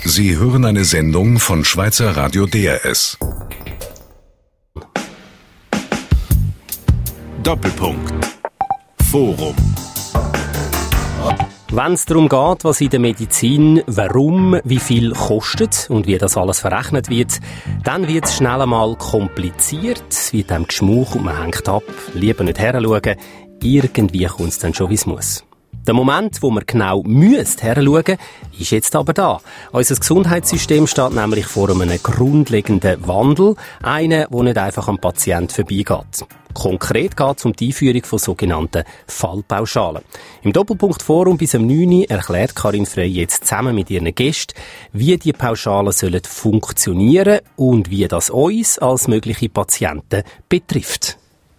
Sie hören eine Sendung von Schweizer Radio DRS. Doppelpunkt. Forum. Wenn es darum geht, was in der Medizin, warum, wie viel kostet und wie das alles verrechnet wird, dann wird es schnell einmal kompliziert, wie dem Geschmuch und man hängt ab, lieber nicht heranschauen, irgendwie kommt es dann schon, wie es muss. Der Moment, wo man genau heranschauen, ist jetzt aber da. Unser Gesundheitssystem steht nämlich vor einem grundlegenden Wandel, einen, der nicht einfach am Patient vorbeigeht. Konkret geht es um die Einführung von sogenannten Fallpauschalen. Im Doppelpunkt Forum bis um 9 Uhr erklärt Karin Frey jetzt zusammen mit ihren Gästen, wie die Pauschalen sollen funktionieren und wie das uns als mögliche Patienten betrifft.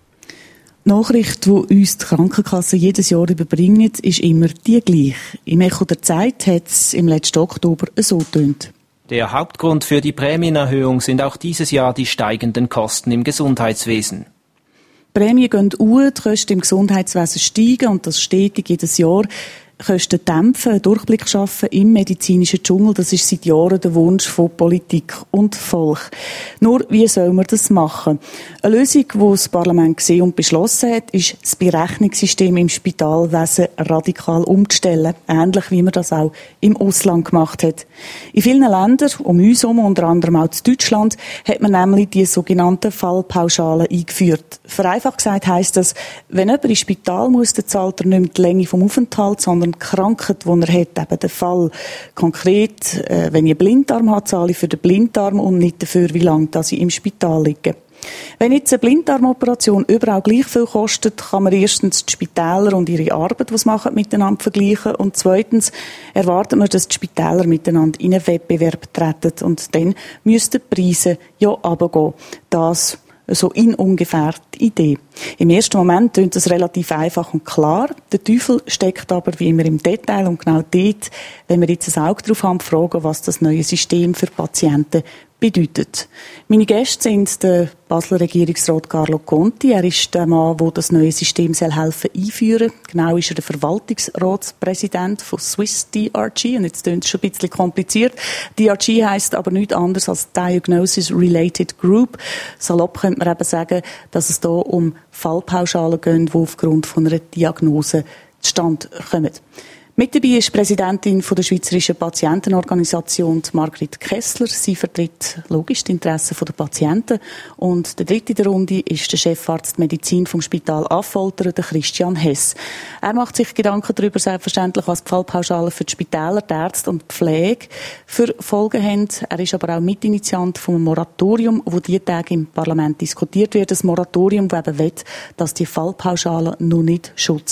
Die Nachricht, die uns die Krankenkasse jedes Jahr überbringen, ist immer die gleiche. Im Echo der Zeit hat es im letzten Oktober so getönt. Der Hauptgrund für die Prämienerhöhung sind auch dieses Jahr die steigenden Kosten im Gesundheitswesen. Die Prämien gehen hoch, die Kosten im Gesundheitswesen steigen und das stetig jedes Jahr. Kosten dämpfen, einen Durchblick schaffen im medizinischen Dschungel, das ist seit Jahren der Wunsch von Politik und Volk. Nur, wie soll man das machen? Eine Lösung, die das Parlament gesehen und beschlossen hat, ist, das Berechnungssystem im Spitalwesen radikal umzustellen, ähnlich wie man das auch im Ausland gemacht hat. In vielen Ländern, um uns herum, unter anderem auch in Deutschland, hat man nämlich die sogenannten Fallpauschalen eingeführt. Vereinfacht gesagt heisst das, wenn jemand ins Spital muss, dann zahlt er nicht mehr die Länge vom Aufenthalt, sondern die Krankheit, die er hat, eben der Fall. Konkret, wenn ich einen Blinddarm habe, zahle ich für den Blinddarm und nicht dafür, wie lange ich im Spital liege. Wenn jetzt eine Blinddarmoperation überall gleich viel kostet, kann man erstens die Spitäler und ihre Arbeit, die sie machen, miteinander vergleichen und zweitens erwartet man, dass die Spitäler miteinander in einen Wettbewerb treten und dann müssten die Preise ja runtergehen. Das so in ungefähr die Idee. Im ersten Moment klingt das relativ einfach und klar. Der Teufel steckt aber wie immer im Detail und genau dort, wenn wir jetzt ein Auge drauf haben, fragen, was das neue System für Patienten bedeutet. Meine Gäste sind der Basler Regierungsrat Carlo Conti. Er ist der Mann, der das neue System helfen einführen. Genau ist er der Verwaltungsratspräsident von Swiss DRG. Und jetzt klingt es schon ein bisschen kompliziert. DRG heisst aber nichts anderes als Diagnosis Related Group. Salopp könnte man eben sagen, dass es hier um Fallpauschalen geht, die aufgrund von einer Diagnose zustande kommen. Mit dabei ist Präsidentin der Schweizerischen Patientenorganisation, Margrit Kessler. Sie vertritt logisch die Interessen der Patienten. Und der dritte in der Runde ist der Chefarzt Medizin vom Spital Affoltern, der Christian Hess. Er macht sich Gedanken darüber, selbstverständlich, was die Fallpauschalen für die Spitäler, die Ärzte und die Pflege für Folgen haben. Er ist aber auch Mitinitiant vom Moratorium, das diese Tage im Parlament diskutiert wird. Ein Moratorium, das eben will, dass die Fallpauschalen noch nicht schon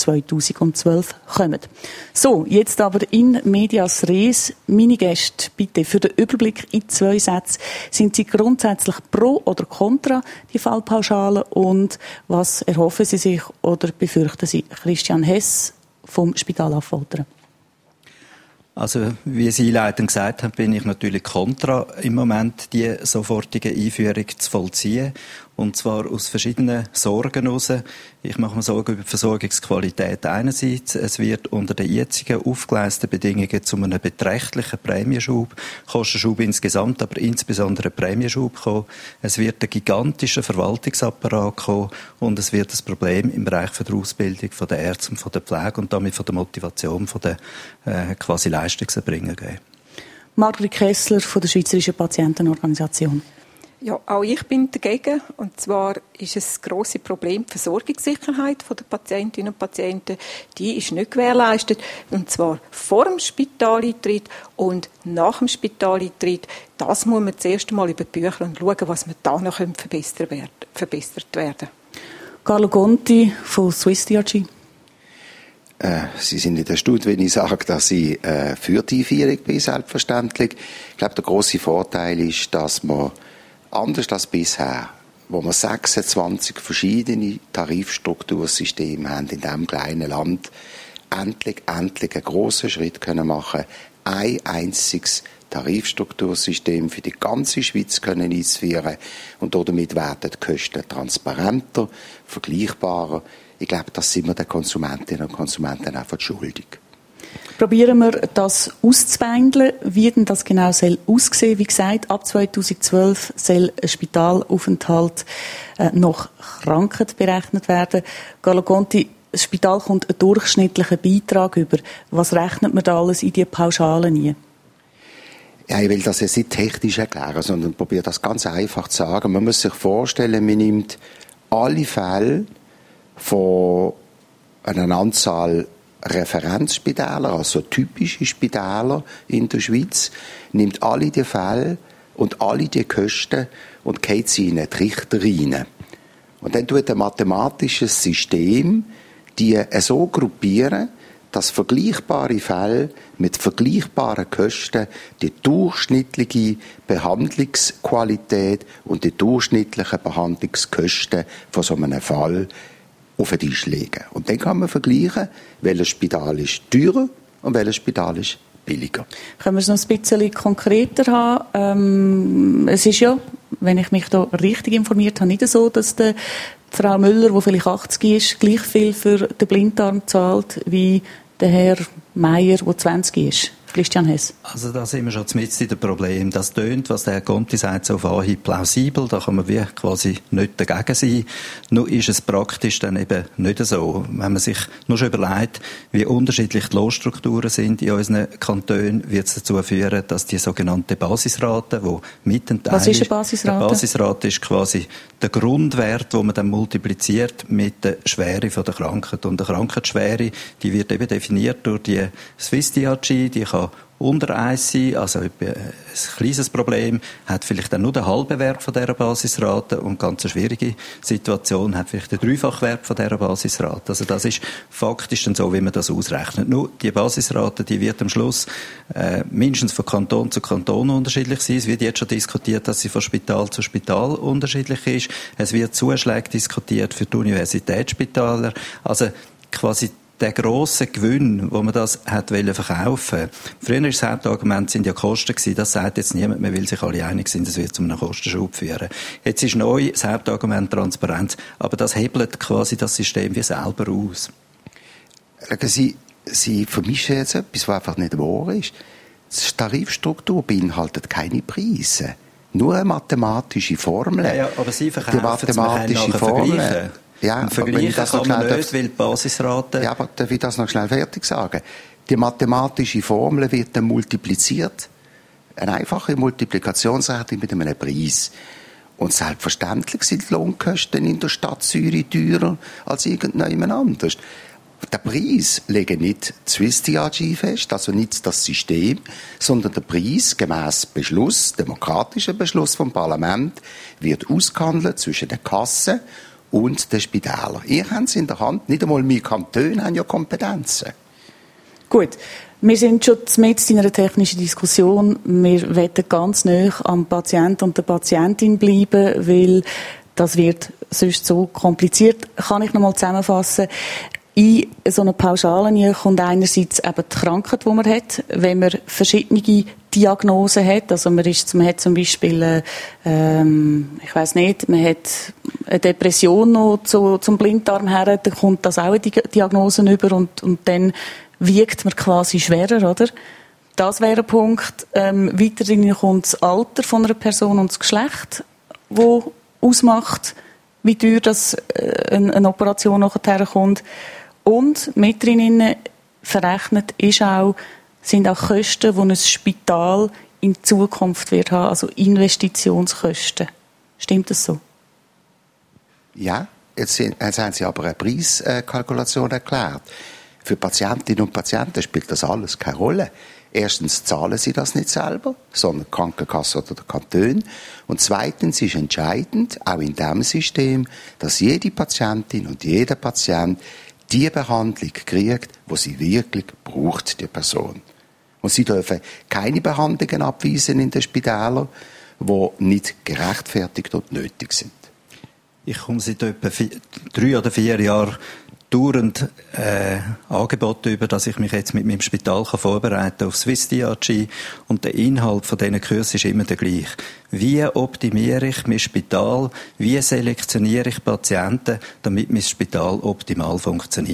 2012 kommen. So, jetzt aber in medias res. Meine Gäste, bitte für den Überblick in 2 Sätzen. Sind Sie grundsätzlich pro oder contra die Fallpauschale und was erhoffen Sie sich oder befürchten Sie? Christian Hess vom Spital Affoltern. Also, wie Sie einleitend gesagt haben, bin ich natürlich kontra, im Moment die sofortige Einführung zu vollziehen. Und zwar aus verschiedenen Sorgen heraus. Ich mache mir Sorgen über die Versorgungsqualität einerseits. Es wird unter den jetzigen aufgeleisteten Bedingungen zu einem beträchtlichen Prämienschub, Kostenschub insgesamt, aber insbesondere Prämienschub kommen. Es wird ein gigantischer Verwaltungsapparat kommen und es wird ein Problem im Bereich der Ausbildung der Ärzte und der Pflege und damit von der Motivation der quasi Leistungserbringer geben. Margrit Kessler von der Schweizerischen Patientenorganisation. Ja, auch ich bin dagegen. Und zwar ist es ein grosses Problem, die Versorgungssicherheit der Patientinnen und Patienten. Die ist nicht gewährleistet. Und zwar vor dem Spitaleintritt und nach dem Spitaleintritt. Das muss man zuerst einmal über die Bücher und schauen, was man da noch verbessert werden. Carlo Conti von Swiss DRG. Sie sind nicht erstaunt, wenn ich sage, dass ich für die Einführung bin, selbstverständlich. Ich glaube, der grosse Vorteil ist, dass man anders als bisher, wo wir 26 verschiedene Tarifstruktursysteme haben in diesem kleinen Land, endlich einen grossen Schritt können machen, ein einziges Tarifstruktursystem für die ganze Schweiz können einzuführen und damit werden die Kosten transparenter, vergleichbarer. Ich glaube, das sind wir den Konsumentinnen und Konsumenten einfach schuldig. Probieren wir das auszubändeln, wie denn das genau soll aussehen. Wie gesagt, ab 2012 soll ein Spitalaufenthalt nach Krankheit berechnet werden. Carlo Conti, das Spital kommt einen durchschnittlichen Beitrag über. Was rechnet man da alles in die Pauschalen ein? Ja, ich will das jetzt nicht technisch erklären, sondern probiere das ganz einfach zu sagen. Man muss sich vorstellen, man nimmt alle Fälle von einer Anzahl Referenzspitäler, also typische Spitäler in der Schweiz, nimmt alle die Fälle und alle die Kosten und geht sie in die Richter rein. Und dann tut ein mathematisches System die so gruppieren, dass vergleichbare Fälle mit vergleichbaren Kosten die durchschnittliche Behandlungsqualität und die durchschnittlichen Behandlungskosten von so einem Fall auf den Tisch legen. Und dann kann man vergleichen, welches Spital ist teurer und welches Spital ist billiger. Können wir es noch ein bisschen konkreter haben? Es ist ja, wenn ich mich da richtig informiert habe, nicht so, dass die Frau Müller, die vielleicht 80 ist, gleich viel für den Blinddarm zahlt wie der Herr Meier, der 20 ist. Christian Hess. Also da sind wir schon mitten in dem Problem. Das tönt, was der Herr Conti sagt, so auf Anhieb plausibel. Da kann man wie quasi nicht dagegen sein. Nur ist es praktisch dann eben nicht so. Wenn man sich nur schon überlegt, wie unterschiedlich die Lohnstrukturen sind in unseren Kantonen, wird es dazu führen, dass die sogenannte Basisrate, die mit dem Teil Was ist eine Basisrate? Eine Basisrate ist quasi der Grundwert, den man dann multipliziert mit der Schwere von der Krankheit. Und die Krankheitsschwere, die wird eben definiert durch die Swiss-DRG, die kann unter 1 sein, also ein kleines Problem, hat vielleicht dann nur den halben Wert von dieser Basisrate und ganz eine schwierige Situation hat vielleicht den Dreifachwert von dieser Basisrate. Also das ist faktisch dann so, wie man das ausrechnet. Nur die Basisrate, die wird am Schluss mindestens von Kanton zu Kanton unterschiedlich sein. Es wird jetzt schon diskutiert, dass sie von Spital zu Spital unterschiedlich ist. Es wird Zuschläge diskutiert für die Universitätsspitäler. Also quasi der grosse Gewinn, wo man das hat verkaufen wollte. Früher war das Hauptargument sind ja Kosten gewesen. Das sagt jetzt niemand mehr, weil sich alle einig sind, das wird zu einem Kostenschub führen. Jetzt ist neu das Hauptargument Transparenz. Aber das hebelt quasi das System wie selber aus. Sie vermischen jetzt etwas, was einfach nicht wahr ist. Die Tarifstruktur beinhaltet keine Preise. Nur eine mathematische Formel. Ja, aber Sie verkaufen es, man kann nachher vergleichen. Ja, und vergleichen kann man nicht, weil die Basisrate... Ja, aber darf ich das noch schnell fertig sagen? Die mathematische Formel wird dann multipliziert. Eine einfache Multiplikationsrechnung mit einem Preis. Und selbstverständlich sind die Lohnkosten in der Stadt Zürich teurer als irgendjemand anders. Der Preis legt nicht die Swiss-DRG fest, also nicht das System, sondern der Preis gemäss Beschluss, demokratischen Beschluss vom Parlament, wird ausgehandelt zwischen den Kassen und den Spitälern. Ihr habt es in der Hand, nicht einmal wir Kantone haben ja Kompetenzen. Gut, wir sind schon mitten in einer technischen Diskussion. Wir wollen ganz nah am Patienten und der Patientin bleiben, weil das wird sonst so kompliziert. Kann ich noch mal zusammenfassen? In so einer Pauschale kommt einerseits eben die Krankheit, die man hat, wenn man verschiedene Diagnosen hat. Also man hat zum Beispiel, ich weiss nicht, man hat eine Depression noch zum Blinddarm her, dann kommt das auch eine Diagnose über und dann wiegt man quasi schwerer, oder? Das wäre ein Punkt. Weiterhin kommt das Alter von einer Person und das Geschlecht, das ausmacht, wie teuer das eine Operation nachher kommt. Und mit drinnen verrechnet sind auch Kosten, die ein Spital in Zukunft wird haben, also Investitionskosten. Stimmt das so? Ja, jetzt haben Sie aber eine Preiskalkulation erklärt. Für Patientinnen und Patienten spielt das alles keine Rolle. Erstens zahlen sie das nicht selber, sondern die Krankenkasse oder der Kanton. Und zweitens ist entscheidend, auch in diesem System, dass jede Patientin und jeder Patient die Behandlung kriegt, die sie wirklich braucht, die Person. Und sie dürfen keine Behandlungen abweisen in den Spitälern, die nicht gerechtfertigt und nötig sind. Ich komme seit etwa 3 oder 4 Jahren dauernd Angebote über, dass ich mich jetzt mit meinem Spital vorbereiten kann auf Swiss-DRG. Und der Inhalt von diesen Kursen ist immer der gleiche. Wie optimiere ich mein Spital? Wie selektioniere ich Patienten, damit mein Spital optimal funktioniert?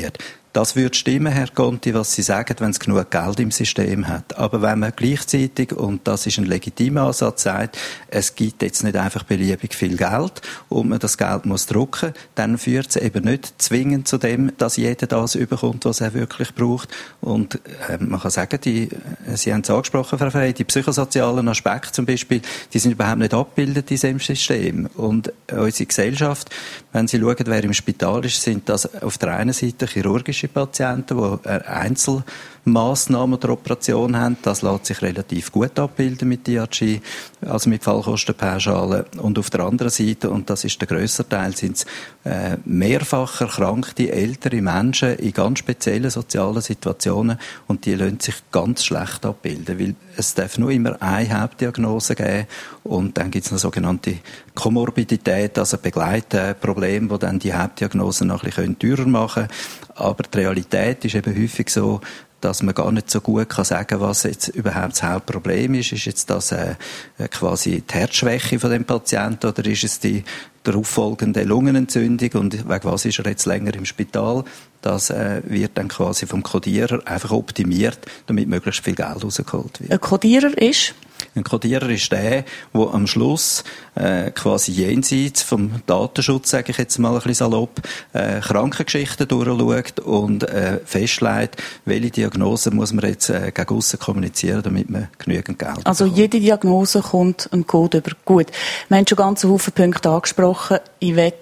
Das würde stimmen, Herr Conti, was Sie sagen, wenn es genug Geld im System hat. Aber wenn man gleichzeitig, und das ist ein legitimer Ansatz, sagt, es gibt jetzt nicht einfach beliebig viel Geld und man das Geld muss drucken, dann führt es eben nicht zwingend zu dem, dass jeder das überkommt, was er wirklich braucht. Und man kann sagen, Sie haben es angesprochen, Frau Frey, die psychosozialen Aspekte zum Beispiel, die sind überhaupt nicht abgebildet in diesem System. Und unsere Gesellschaft, wenn Sie schauen, wer im Spital ist, sind das auf der einen Seite chirurgische Patienten, die Einzelmaßnahmen oder Operationen haben. Das lässt sich relativ gut abbilden mit DRG, also mit Fallkostenpauschalen. Und auf der anderen Seite, und das ist der grössere Teil, sind es mehrfach erkrankte ältere Menschen in ganz speziellen sozialen Situationen und die lassen sich ganz schlecht abbilden, weil es darf nur immer eine Hauptdiagnose geben und dann gibt es noch sogenannte Komorbidität, also Begleitprobleme, die dann die Hauptdiagnose noch ein bisschen teurer machen können. Aber die Realität ist eben häufig so, dass man gar nicht so gut kann sagen, was jetzt überhaupt das Hauptproblem ist. Ist jetzt das quasi die Herzschwäche von dem Patienten oder ist es die darauf folgende Lungenentzündung und wegen was ist er jetzt länger im Spital? Das wird dann quasi vom Kodierer einfach optimiert, damit möglichst viel Geld rausgeholt wird. Ein Kodierer ist? Ein Kodierer ist der am Schluss quasi jenseits vom Datenschutz, sage ich jetzt mal ein bisschen salopp, Krankengeschichten durchschaut und festlegt, welche Diagnose muss man jetzt gegen aussen kommunizieren, damit man genügend Geld bekommt. Also jede Diagnose kommt ein Code über. Gut, wir haben schon ganz viele Punkte angesprochen. Ich will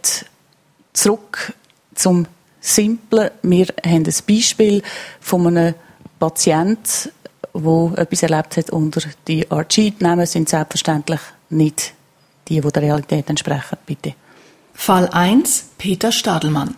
zurück zum Simplen. Wir haben ein Beispiel von einem Patienten, der etwas erlebt hat unter DRG. Die Namen sind selbstverständlich nicht die der Realität entsprechen. Bitte. Fall 1, Peter Stadelmann.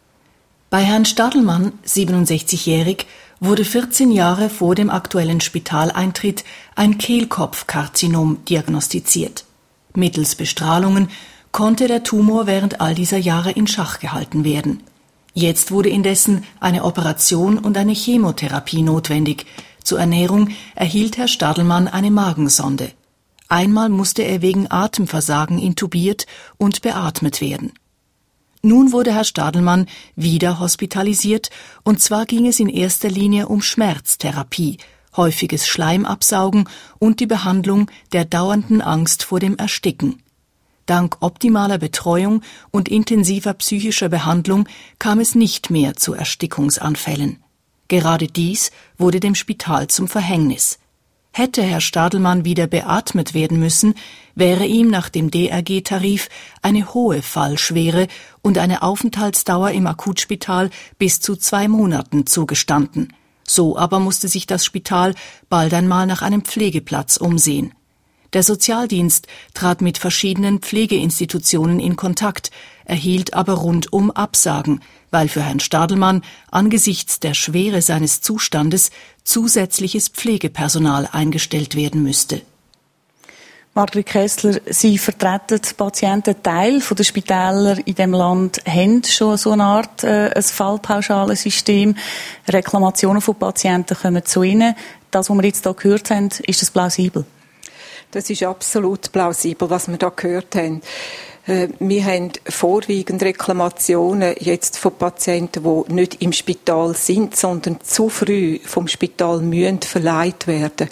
Bei Herrn Stadelmann, 67-jährig, wurde 14 Jahre vor dem aktuellen Spitaleintritt ein Kehlkopfkarzinom diagnostiziert. Mittels Bestrahlungen konnte der Tumor während all dieser Jahre in Schach gehalten werden. Jetzt wurde indessen eine Operation und eine Chemotherapie notwendig. Zur Ernährung erhielt Herr Stadelmann eine Magensonde. Einmal musste er wegen Atemversagen intubiert und beatmet werden. Nun wurde Herr Stadelmann wieder hospitalisiert, und zwar ging es in erster Linie um Schmerztherapie, häufiges Schleimabsaugen und die Behandlung der dauernden Angst vor dem Ersticken. Dank optimaler Betreuung und intensiver psychischer Behandlung kam es nicht mehr zu Erstickungsanfällen. Gerade dies wurde dem Spital zum Verhängnis. Hätte Herr Stadelmann wieder beatmet werden müssen, wäre ihm nach dem DRG-Tarif eine hohe Fallschwere und eine Aufenthaltsdauer im Akutspital bis zu 2 Monaten zugestanden. So aber musste sich das Spital bald einmal nach einem Pflegeplatz umsehen. Der Sozialdienst trat mit verschiedenen Pflegeinstitutionen in Kontakt, erhielt aber rundum Absagen, weil für Herrn Stadelmann angesichts der Schwere seines Zustandes zusätzliches Pflegepersonal eingestellt werden müsste. Margrit Kessler, Sie vertreten Patienten. Teil der Spitäler in diesem Land haben schon so eine Art ein Fallpauschalensystem. Reklamationen von Patienten kommen zu Ihnen. Das, was wir jetzt hier gehört haben, ist das plausibel? Das ist absolut plausibel, was wir da gehört haben. Wir haben vorwiegend Reklamationen jetzt von Patienten, die nicht im Spital sind, sondern zu früh vom Spital müssen verleiht werden.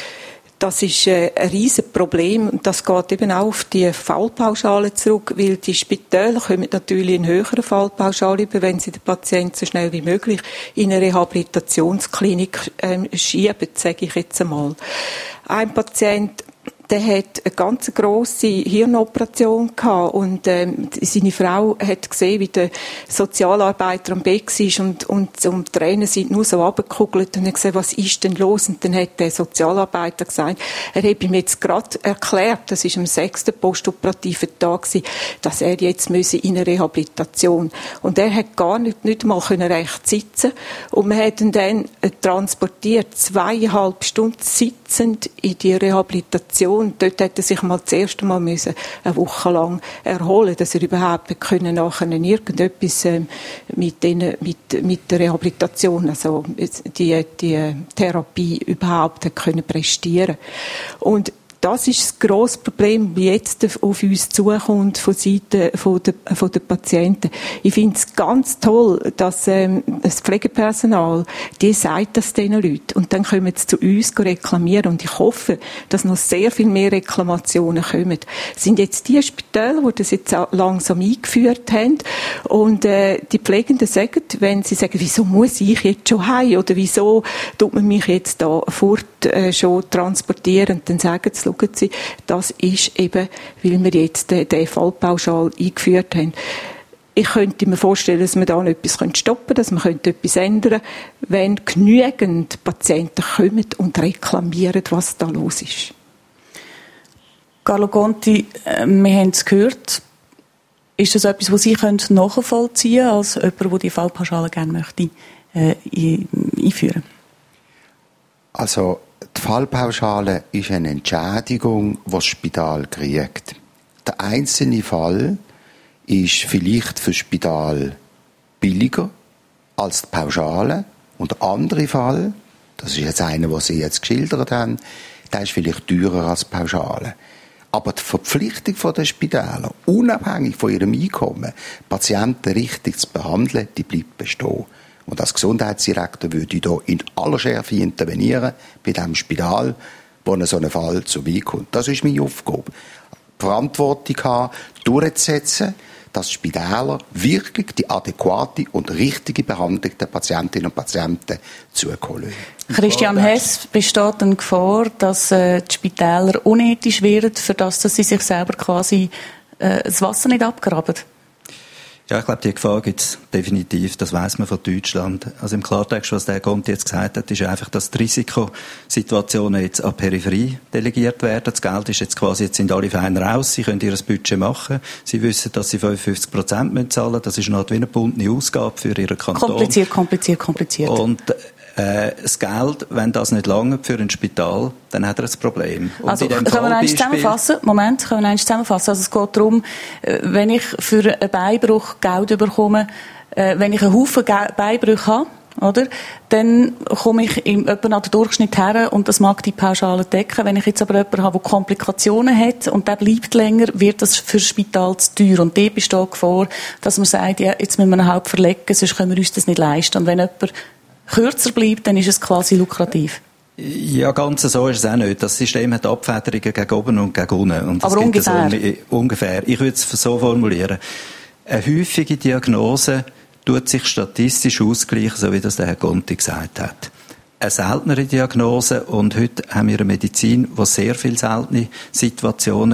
Das ist ein riesiges Problem und das geht eben auch auf die Fallpauschale zurück, weil die Spitäler kommen natürlich eine höhere Fallpauschale über, wenn sie den Patienten so schnell wie möglich in eine Rehabilitationsklinik schieben, sage ich jetzt einmal. Ein Patient, der hat eine ganz grosse Hirnoperation gehabt und seine Frau hat gesehen, wie der Sozialarbeiter am Bett war und die Tränen sind nur so runtergekugelt und hat gesagt, was ist denn los? Und dann hat der Sozialarbeiter gesagt, er hat ihm jetzt gerade erklärt, das war am 6. postoperativen Tag, dass er jetzt in eine Rehabilitation. Und er hat gar nicht mal recht sitzen und man hat ihn dann transportiert, 2,5 Stunden sitzend in die Rehabilitation. Dort hätte er sich mal das erste Mal eine Woche lang erholen, dass er überhaupt nachher irgendetwas mit der Rehabilitation, also die Therapie überhaupt können prestieren. Und das ist das grosse Problem, wie jetzt auf uns zukommt von Seiten der Patienten. Ich finde es ganz toll, dass das Pflegepersonal, die sagt das diesen Leuten. Und dann kommen sie zu uns reklamieren. Und ich hoffe, dass noch sehr viel mehr Reklamationen kommen. Es sind jetzt die Spitäler, die das jetzt langsam eingeführt haben. Und die Pflegenden sagen, wenn sie sagen, wieso muss ich jetzt schon heim? Oder wieso tut man mich jetzt da fort schon transportieren? Und dann sagen sie, schauen Sie, das ist eben, weil wir jetzt den Fallpauschal eingeführt haben. Ich könnte mir vorstellen, dass wir da noch etwas stoppen können, dass wir etwas ändern können, wenn genügend Patienten kommen und reklamieren, was da los ist. Carlo Conti, wir haben es gehört. Ist das etwas, was Sie nachvollziehen können, als jemand, der die Fallpauschale gerne möchte einführen? Also, die Fallpauschale ist eine Entschädigung, die das Spital kriegt. Der einzelne Fall ist vielleicht für das Spital billiger als die Pauschale. Und der andere Fall, das ist jetzt einer, den Sie jetzt geschildert haben, der ist vielleicht teurer als die Pauschale. Aber die Verpflichtung der Spitäler, unabhängig von ihrem Einkommen, Patienten richtig zu behandeln, die bleibt bestehen. Und als Gesundheitsdirektor würde ich hier in aller Schärfe intervenieren bei dem Spital, wo so ein Fall zu mir kommt. Das ist meine Aufgabe. Die Verantwortung haben, durchzusetzen, dass Spitäler wirklich die adäquate und richtige Behandlung der Patientinnen und Patienten zukommen. Christian Hess, besteht eine Gefahr, dass die Spitäler unethisch werden, für das, dass sie sich selber quasi das Wasser nicht abgraben? Ja, ich glaube, die Gefahr gibt es definitiv. Das weiss man von Deutschland. Also im Klartext, was der Conti jetzt gesagt hat, ist einfach, dass die Risikosituationen jetzt an die Peripherie delegiert werden. Das Geld ist jetzt quasi, jetzt sind alle fein raus. Sie können ihr Budget machen. Sie wissen, dass sie 55% zahlen müssen. Das ist eine Art wie eine gebundene Ausgabe für ihren Kanton. Kompliziert. Und das Geld, wenn das nicht lange für ein Spital, dann hat er ein Problem. Und also können wir eins zusammenfassen? Also es geht darum, wenn ich für einen Beinbruch Geld bekomme, wenn ich einen Haufen Beinbrüche habe, oder, dann komme ich etwa an den Durchschnitt her und das mag die Pauschale decken. Wenn ich jetzt aber jemanden habe, der Komplikationen hat und der bleibt länger, wird das für das Spital zu teuer. Und die besteht Gefahr, dass man sagt, ja, jetzt müssen wir ihn halt verlegen, sonst können wir uns das nicht leisten. Und wenn jemand kürzer bleibt, dann ist es quasi lukrativ. Ja, ganz so ist es auch nicht. Das System hat Abfederungen gegen oben und gegen unten. Und das aber gibt ungefähr? Ungefähr. Ich würde es so formulieren. Eine häufige Diagnose tut sich statistisch ausgleichen, so wie das der Herr Conti gesagt hat. Eine seltenere Diagnose, und heute haben wir eine Medizin, die sehr viele seltene Situationen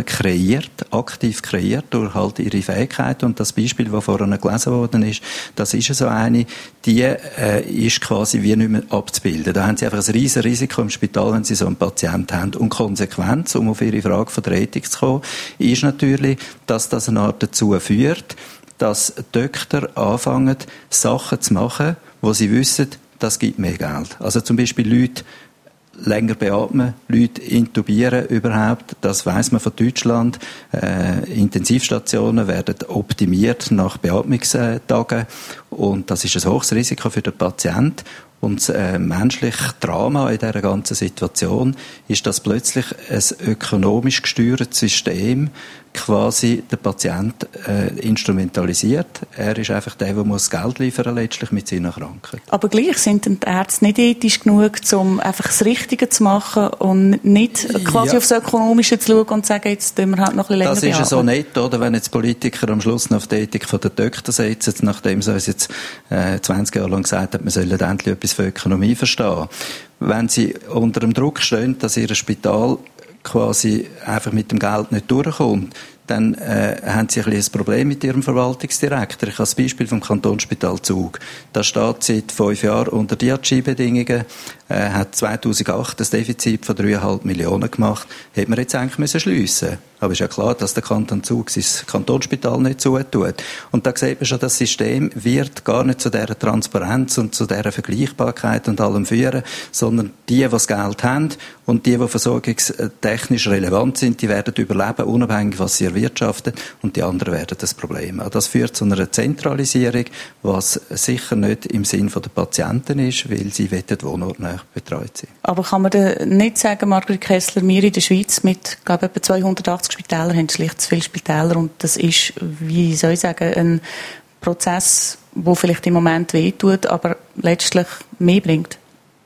aktiv kreiert, durch halt ihre Fähigkeiten. Und das Beispiel, das vorhin gelesen worden ist, das ist so eine, die ist quasi wie nicht mehr abzubilden. Da haben sie einfach ein riesen Risiko im Spital, wenn sie so einen Patienten haben. Und Konsequenz, um auf Ihre Frage von der Ethik zu kommen, ist natürlich, dass das eine Art dazu führt, dass Doktor anfangen, Sachen zu machen, wo sie wissen, das gibt mehr Geld. Also zum Beispiel Leute länger beatmen, Leute intubieren überhaupt. Das weiss man von Deutschland. Intensivstationen werden optimiert nach Beatmungstagen. Und das ist ein hohes Risiko für den Patienten. Und das menschliche Drama in dieser ganzen Situation ist, dass plötzlich ein ökonomisch gesteuertes System quasi den Patient instrumentalisiert. Er ist einfach der muss Geld liefern letztlich mit seiner Krankheit. Aber gleich sind die Ärzte nicht ethisch genug, um einfach das Richtige zu machen und nicht quasi aufs Ökonomische zu schauen und zu sagen, jetzt tun wir halt noch ein bisschen länger beatmen. Das ist so nett, oder? Wenn jetzt Politiker am Schluss noch auf die Ethik der Doktor setzen, nachdem sie uns jetzt 20 Jahre lang gesagt haben, wir sollen endlich etwas für Ökonomie verstehen. Wenn sie unter dem Druck stehen, dass ihr Spital quasi einfach mit dem Geld nicht durchkommt, dann haben sie ein bisschen ein Problem mit ihrem Verwaltungsdirektor. Ich habe das Beispiel vom Kantonsspital Zug. Da steht seit 5 Jahren unter DRG-Bedingungen, hat 2008 ein Defizit von 3,5 Millionen gemacht. Hätte man jetzt eigentlich schliessen müssen. Aber ist ja klar, dass der Kanton Zug sein Kantonsspital nicht zutut. Und da sieht man schon, das System wird gar nicht zu dieser Transparenz und zu dieser Vergleichbarkeit und allem führen, sondern die das Geld haben und die versorgungstechnisch relevant sind, die werden überleben, unabhängig was sie erwirtschaften, und die anderen werden das Problem. Das führt zu einer Zentralisierung, was sicher nicht im Sinn der Patienten ist, weil sie Wohnort näher nah betreut sind. Aber kann man nicht sagen, Margrit Kessler, wir in der Schweiz mit, glaube ich, etwa 280 Spitälern haben schlicht zu viele Spitäler und das ist, wie soll ich sagen, ein Prozess, der vielleicht im Moment wehtut, aber letztlich mehr bringt?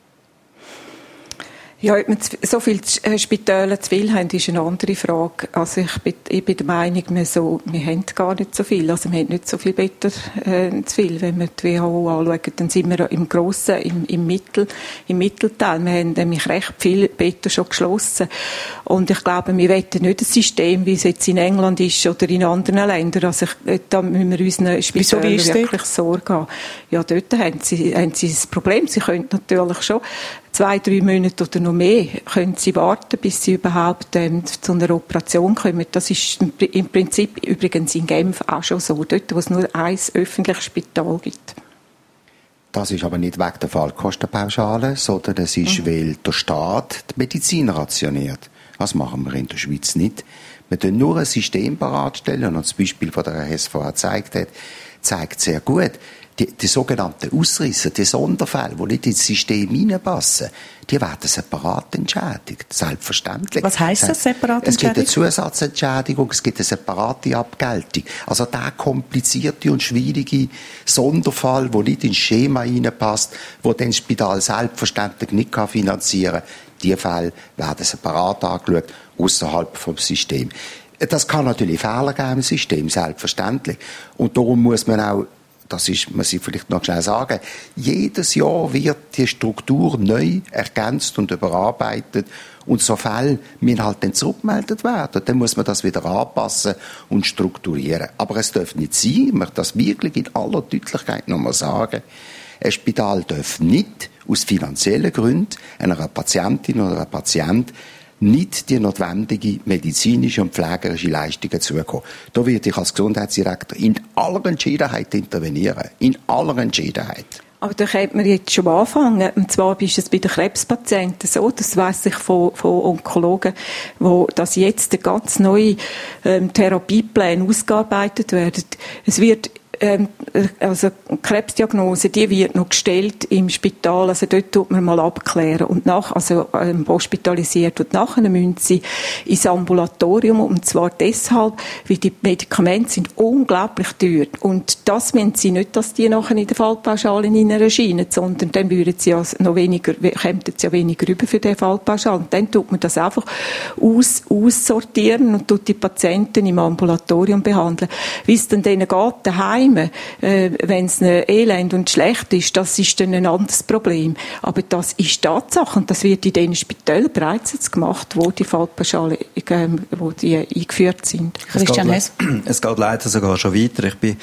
Ja, ob wir so viele Spitäler zu viel haben, ist eine andere Frage. Also ich bin der Meinung, wir haben gar nicht so viel. Also wir haben nicht so viel Betten zu viel. Wenn wir die WHO anschauen, dann sind wir im Grossen, im Mittelteil. Wir haben nämlich recht viele Betten schon geschlossen. Und ich glaube, wir wollen nicht ein System, wie es jetzt in England ist oder in anderen Ländern. Also da müssen wir unseren Spitälern wirklich Sorge haben. Ja, dort haben sie das Problem. Sie können natürlich schon 2-3 Monate oder noch mehr können sie warten, bis sie überhaupt zu einer Operation kommen. Das ist im Prinzip übrigens in Genf auch schon so, dort, wo es nur ein öffentliches Spital gibt. Das ist aber nicht wegen der Fallkostenpauschale, sondern es ist, weil der Staat die Medizin rationiert. Das machen wir in der Schweiz nicht. Wir tun nur ein System bereitstellen, und das Beispiel, das der SVA gezeigt hat, zeigt sehr gut. Die sogenannten Ausrisser, die Sonderfälle, die nicht ins System hineinpassen, die werden separat entschädigt. Selbstverständlich. Was heisst das, separat entschädigt? Es gibt eine Zusatzentschädigung, es gibt eine separate Abgeltung. Also der komplizierte und schwierige Sonderfall, der nicht ins Schema hineinpasst, wo das Spital selbstverständlich nicht finanzieren kann, diese Fälle werden separat angeschaut, außerhalb des Systems. Das kann natürlich Fehler geben im System, selbstverständlich. Und darum muss man auch, muss ich vielleicht noch schnell sagen, jedes Jahr wird die Struktur neu ergänzt und überarbeitet. Und so Fälle müssen halt dann zurückgemeldet werden. Dann muss man das wieder anpassen und strukturieren. Aber es darf nicht sein, man das wirklich in aller Deutlichkeit nochmal sagen, ein Spital darf nicht aus finanziellen Gründen einer Patientin oder einem Patient nicht die notwendige medizinische und pflegerische Leistungen zukommen. Da werde ich als Gesundheitsdirektor in aller Entschiedenheit intervenieren. In aller Entschiedenheit. Aber da könnte man jetzt schon anfangen. Und zwar ist es bei den Krebspatienten so, das weiss ich von Onkologen, dass jetzt ganz neue Therapiepläne ausgearbeitet werden. Es wird also Krebsdiagnose, die wird noch gestellt im Spital, also dort tut man mal abklären und hospitalisiert und nachher müssen sie ins Ambulatorium, und zwar deshalb, weil die Medikamente sind unglaublich teuer und das wollen sie nicht, dass die nachher in der Fallpauschale erscheinen, sondern dann würden sie ja noch weniger, kämen sie ja weniger rüber für den Fallpauschal und dann tut man das einfach aussortieren und tut die Patienten im Ambulatorium behandeln. Wie es dann denen geht, daheim, wenn es elend und schlecht ist, das ist dann ein anderes Problem. Aber das ist Tatsache und das wird in den Spitälern bereits jetzt gemacht, wo die Fallpauschale wo die eingeführt sind. Christian Hess. Es geht leider sogar schon weiter. Ich bin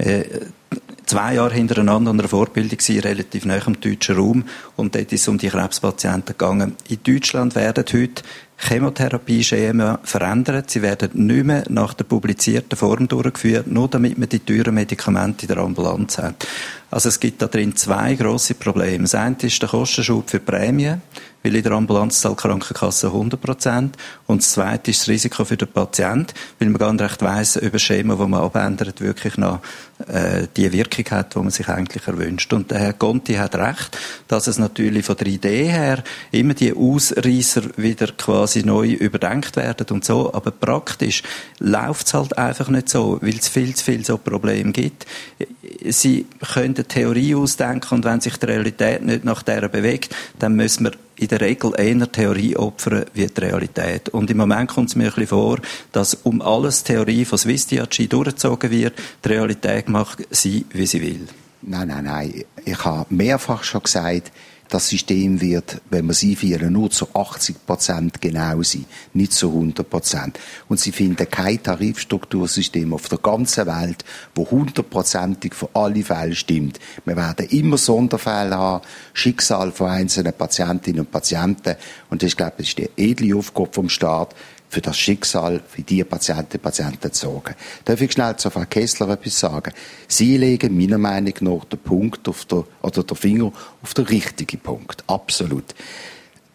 2 Jahre hintereinander an einer Vorbildung gewesen, relativ nahe am deutschen Raum, und dort ist es um die Krebspatienten gegangen. In Deutschland werden heute Chemotherapie-Schema verändert. Sie werden nicht mehr nach der publizierten Form durchgeführt, nur damit man die teuren Medikamente in der Ambulanz hat. Also es gibt da drin 2 grosse Probleme. Das eine ist der Kostenschub für die Prämien, weil in der Ambulanz zahlt die Krankenkasse 100%. Und das zweite ist das Risiko für den Patienten, weil man gar nicht recht weiss, ob das Schema, das man abändert, wirklich noch die Wirkung hat, die man sich eigentlich erwünscht. Und der Herr Conti hat recht, dass es natürlich von der Idee her immer die Ausreisser wieder quasi neu überdenkt werden und so, aber praktisch läuft es halt einfach nicht so, weil es viel zu viel so Probleme gibt. Sie können eine Theorie ausdenken und wenn sich die Realität nicht nach der bewegt, dann müssen wir in der Regel eher Theorie opfern wie die Realität. Und im Moment kommt es mir ein bisschen vor, dass um alles die Theorie von Swiss-Diaci durchgezogen wird, die Realität macht sie, wie sie will. Nein. Ich habe mehrfach schon gesagt, das System wird, wenn wir es einführen, nur zu 80% genau sein, nicht zu 100%. Und Sie finden kein Tarifstruktursystem auf der ganzen Welt, wo 100%ig für alle Fälle stimmt. Wir werden immer Sonderfälle haben, Schicksal von einzelnen Patientinnen und Patienten. Und das, glaube ich, ist die edle Aufgabe vom Staat, für das Schicksal, für die Patienten zu sorgen. Darf ich schnell zu Frau Kessler etwas sagen? Sie legen meiner Meinung nach den Finger auf den richtigen Punkt. Absolut.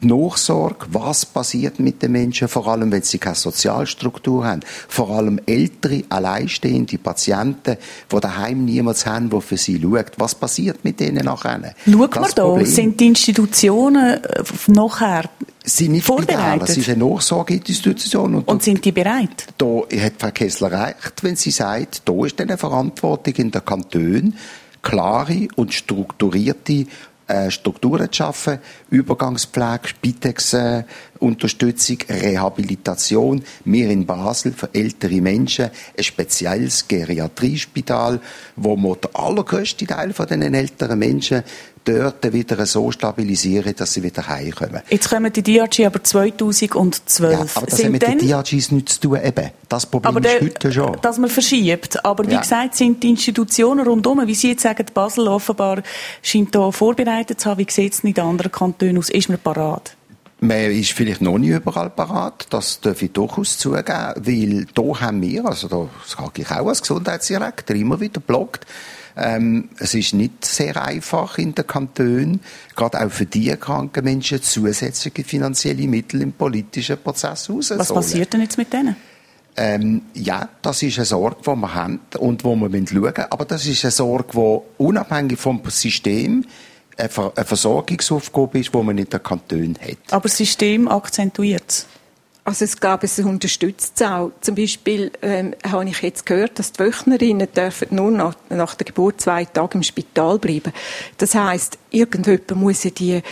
die Nachsorge, was passiert mit den Menschen, vor allem wenn sie keine Sozialstruktur haben, vor allem ältere, alleinstehende Patienten, die daheim niemand haben, der für sie schaut. Was passiert mit denen nachher? Schaut man da, sind die Institutionen nachher sind nicht vorbereitet? Es ist eine Nachsorgeinstitution. Und sind die bereit? Da hat Frau Kessler recht, wenn sie sagt, da ist eine Verantwortung in der Kanton, klare und strukturierte Strukturen zu schaffen, Übergangspflege, Spitex-Unterstützung, Rehabilitation. Wir in Basel für ältere Menschen ein spezielles Geriatriespital, wo wir den allergrössten Teil von diesen älteren Menschen dort wieder so stabilisieren, dass sie wieder heimkommen. Jetzt kommen die DRG aber 2012. Ja, aber das hat mit den DRGs nichts zu tun, eben. Das Problem ist heute schon. Dass man verschiebt. Aber wie gesagt, sind die Institutionen rundherum, wie Sie jetzt sagen, Basel offenbar scheint da vorbereitet zu haben. Wie sieht es in den anderen Kantonen aus? Ist man parat? Man ist vielleicht noch nicht überall parat, das darf ich durchaus zugeben, weil da haben wir, also da sage ich auch als Gesundheitsdirektor, immer wieder bloggt, es ist nicht sehr einfach in den Kantonen, gerade auch für die kranken Menschen, zusätzliche finanzielle Mittel im politischen Prozess rauszuholen. Was passiert denn jetzt mit denen? Ja, das ist eine Sorge, die wir haben und die wir schauen müssen. Aber das ist eine Sorge, die unabhängig vom System eine Versorgungsaufgabe ist, die man in den Kantonen hat. Aber das System akzentuiert es? Also es unterstützt es auch. Zum Beispiel habe ich jetzt gehört, dass die Wöchnerinnen dürfen nur nach der Geburt 2 Tage im Spital bleiben. Das heisst, irgendjemand muss ja die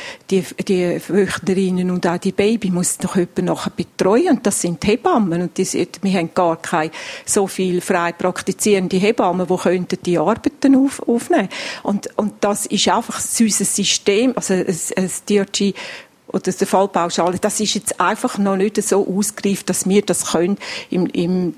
Wöchnerinnen und auch die Baby muss doch jemand nachher betreuen. Und das sind die Hebammen. Und wir haben gar keine so viel frei praktizierende Hebammen, die könnten die Arbeiten aufnehmen. Und das ist einfach unser System, also ein DRG, oder der Fallpauschale, das ist jetzt einfach noch nicht so ausgereift, dass wir das können im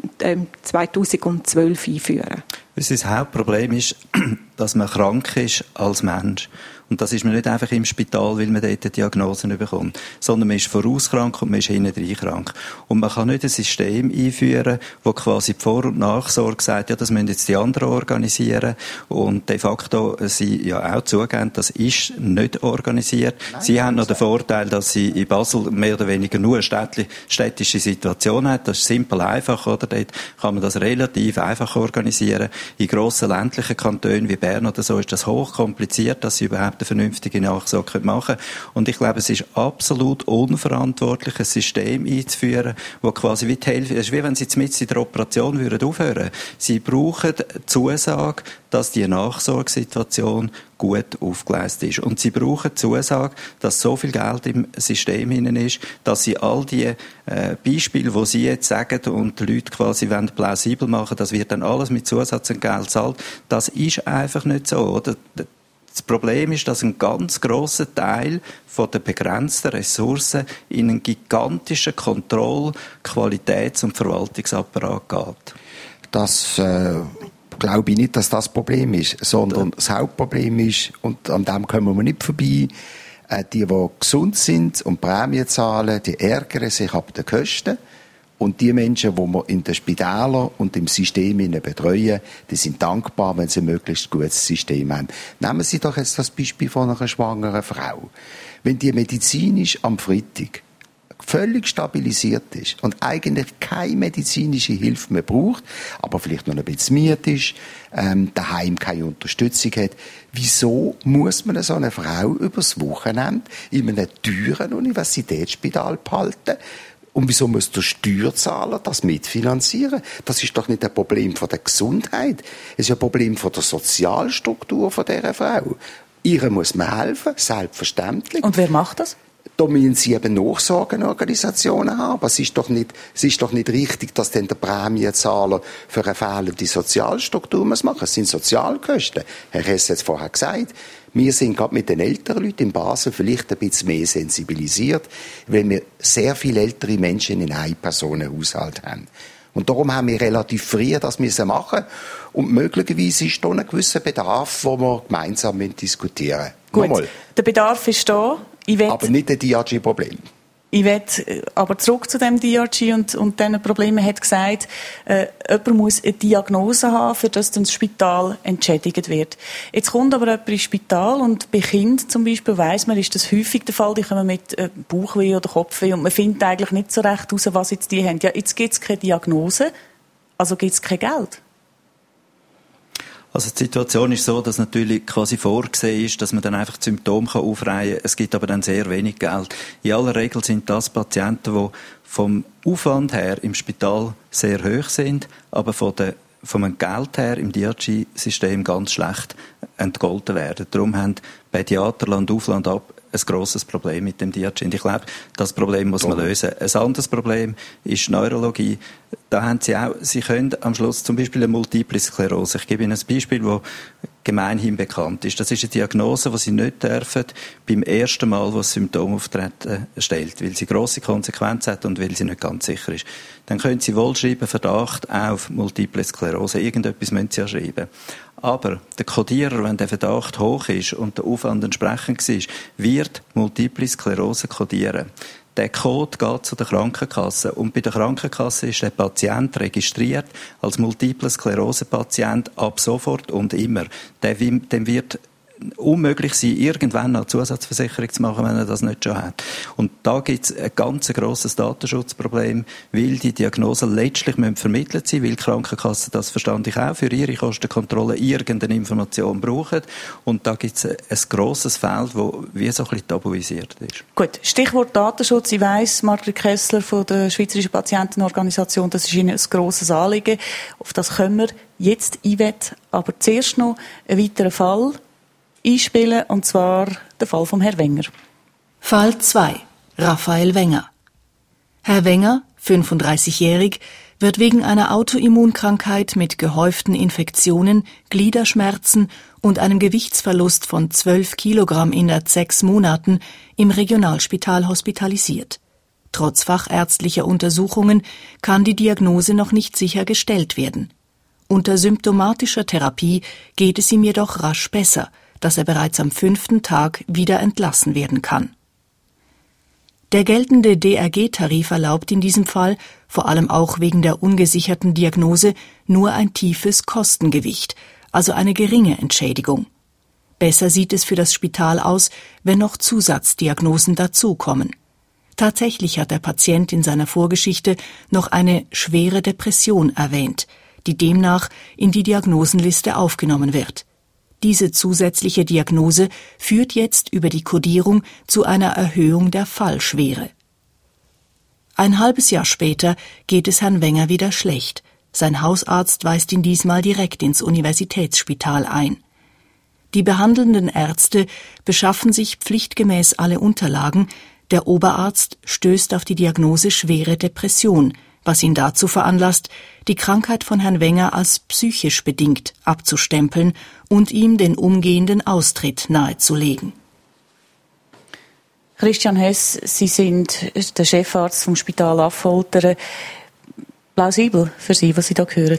2012 einführen. Unser Hauptproblem ist, dass man krank ist als Mensch. Und das ist man nicht einfach im Spital, weil man dort Diagnosen bekommt, sondern man ist vorauskrank und man ist hintendrein krank. Und man kann nicht ein System einführen, wo quasi die Vor- und Nachsorge sagt, ja, das müssen jetzt die anderen organisieren. Und de facto sie ja auch zugeben, das ist nicht organisiert. Nein, sie haben noch den Vorteil, dass sie in Basel mehr oder weniger nur eine städtische Situation hat. Das ist simpel einfach, oder? Dort kann man das relativ einfach organisieren. In grossen ländlichen Kantonen wie Bern oder so ist das hochkompliziert, dass sie überhaupt eine vernünftige Nachsorge machen können. Und ich glaube, es ist absolut unverantwortlich, ein System einzuführen, wo quasi wie die Hälfte, es ist wie wenn sie mitten in der Operation aufhören würden. Sie brauchen Zusage, dass die Nachsorgesituation gut aufgeleistet ist. Und sie brauchen Zusage, dass so viel Geld im System hinein ist, dass sie all die Beispiele, die sie jetzt sagen und die Leute quasi plausibel machen, das wird dann alles mit Zusatzentgelt gezahlt. Das ist einfach nicht so, oder? Das Problem ist, dass ein ganz grosser Teil von den begrenzten Ressourcen in einen gigantischen Kontroll-, Qualitäts- und Verwaltungsapparat geht. Das glaube ich nicht, dass das Problem ist, sondern das Hauptproblem ist, und an dem kommen wir nicht vorbei, die gesund sind und Prämien zahlen, die ärgern sich ab den Kosten. Und die Menschen, die wir in den Spitälern und im System betreuen, die sind dankbar, wenn sie ein möglichst gutes System haben. Nehmen Sie doch jetzt das Beispiel von einer schwangeren Frau. Wenn die medizinisch am Freitag völlig stabilisiert ist und eigentlich keine medizinische Hilfe mehr braucht, aber vielleicht noch ein bisschen müde ist, daheim keine Unterstützung hat, wieso muss man so eine Frau übers Wochenende in einem teuren Universitätsspital behalten? Und wieso muss der Steuerzahler das mitfinanzieren? Das ist doch nicht ein Problem von der Gesundheit. Es ist ein Problem von der Sozialstruktur von dieser Frau. Ihr muss man helfen, selbstverständlich. Und wer macht das? Da müssen sie eben Nachsorgeorganisationen haben. Es ist doch nicht richtig, dass dann der Prämienzahler für eine fehlende Sozialstruktur machen muss. Es sind Sozialkosten. Herr Hess hat es vorher gesagt. Wir sind gerade mit den älteren Leuten in Basel vielleicht ein bisschen mehr sensibilisiert, weil wir sehr viele ältere Menschen in einem Personenhaushalt haben. Und darum haben wir relativ früh das müssen machen. Und möglicherweise ist da ein gewisser Bedarf, den wir gemeinsam diskutieren müssen. Gut, der Bedarf ist da. Aber nicht ein DRG-Problem. Ich will aber zurück zu dem DRG und diesen Problemen hat gesagt, jemand muss eine Diagnose haben, für das dann das Spital entschädigt wird. Jetzt kommt aber jemand ins Spital und bei Kindern zum Beispiel weiss man, ist das häufig der Fall, die kommen mit Bauchweh oder Kopfweh und man findet eigentlich nicht so recht heraus, was jetzt die haben. Ja, jetzt gibt es keine Diagnose, also gibt es kein Geld. Also die Situation ist so, dass natürlich quasi vorgesehen ist, dass man dann einfach die Symptome aufreihen kann. Es gibt aber dann sehr wenig Geld. In aller Regel sind das Patienten, die vom Aufwand her im Spital sehr hoch sind, aber vom Geld her im DRG-System ganz schlecht entgolten werden. Darum haben Pädiater Land auf, Land ab ein grosses Problem mit dem DRG. Und ich glaube, das Problem muss man lösen. Ein anderes Problem ist Neurologie. Da haben Sie können am Schluss zum Beispiel eine Multiple Sklerose. Ich gebe Ihnen ein Beispiel, das gemeinhin bekannt ist. Das ist eine Diagnose, die Sie nicht dürfen beim ersten Mal, wo das Symptom auftreten stellt, weil sie grosse Konsequenzen hat und weil sie nicht ganz sicher ist. Dann können Sie wohl schreiben, Verdacht auf Multiple Sklerose. Irgendetwas müssen Sie ja schreiben. Aber der Kodierer, wenn der Verdacht hoch ist und der Aufwand entsprechend ist, wird Multiple Sklerose kodieren. Der Code geht zu der Krankenkasse und bei der Krankenkasse ist der Patient registriert als Multiple Sklerose-Patient ab sofort und immer. Dem wird unmöglich sein, irgendwann eine Zusatzversicherung zu machen, wenn er das nicht schon hat. Und da gibt es ein ganz grosses Datenschutzproblem, weil die Diagnosen letztlich vermittelt sein, weil die Krankenkassen, das verstand ich auch, für ihre Kostenkontrolle irgendeine Information brauchen. Und da gibt es ein grosses Feld, das wie so ein bisschen tabuisiert ist. Gut, Stichwort Datenschutz. Ich weiss, Margrit Kessler von der Schweizerischen Patientenorganisation, das ist Ihnen ein grosses Anliegen. Auf das können wir jetzt einwenden. Aber zuerst noch einen weiteren Fall einspielen, und zwar der Fall von Herrn Wenger. Fall 2. Raphael Wenger. Herr Wenger, 35-jährig, wird wegen einer Autoimmunkrankheit mit gehäuften Infektionen, Gliederschmerzen und einem Gewichtsverlust von 12 Kilogramm innerhalb 6 Monaten im Regionalspital hospitalisiert. Trotz fachärztlicher Untersuchungen kann die Diagnose noch nicht sicher gestellt werden. Unter symptomatischer Therapie geht es ihm jedoch rasch besser, dass er bereits am 5. Tag wieder entlassen werden kann. Der geltende DRG-Tarif erlaubt in diesem Fall, vor allem auch wegen der ungesicherten Diagnose, nur ein tiefes Kostengewicht, also eine geringe Entschädigung. Besser sieht es für das Spital aus, wenn noch Zusatzdiagnosen dazukommen. Tatsächlich hat der Patient in seiner Vorgeschichte noch eine schwere Depression erwähnt, die demnach in die Diagnosenliste aufgenommen wird. Diese zusätzliche Diagnose führt jetzt über die Kodierung zu einer Erhöhung der Fallschwere. Ein halbes Jahr später geht es Herrn Wenger wieder schlecht. Sein Hausarzt weist ihn diesmal direkt ins Universitätsspital ein. Die behandelnden Ärzte beschaffen sich pflichtgemäß alle Unterlagen. Der Oberarzt stößt auf die Diagnose schwere Depression, was ihn dazu veranlasst, die Krankheit von Herrn Wenger als psychisch bedingt abzustempeln und ihm den umgehenden Austritt nahezulegen. Christian Hess, Sie sind der Chefarzt vom Spital Affoltern. Plausibel für Sie, was Sie da hören?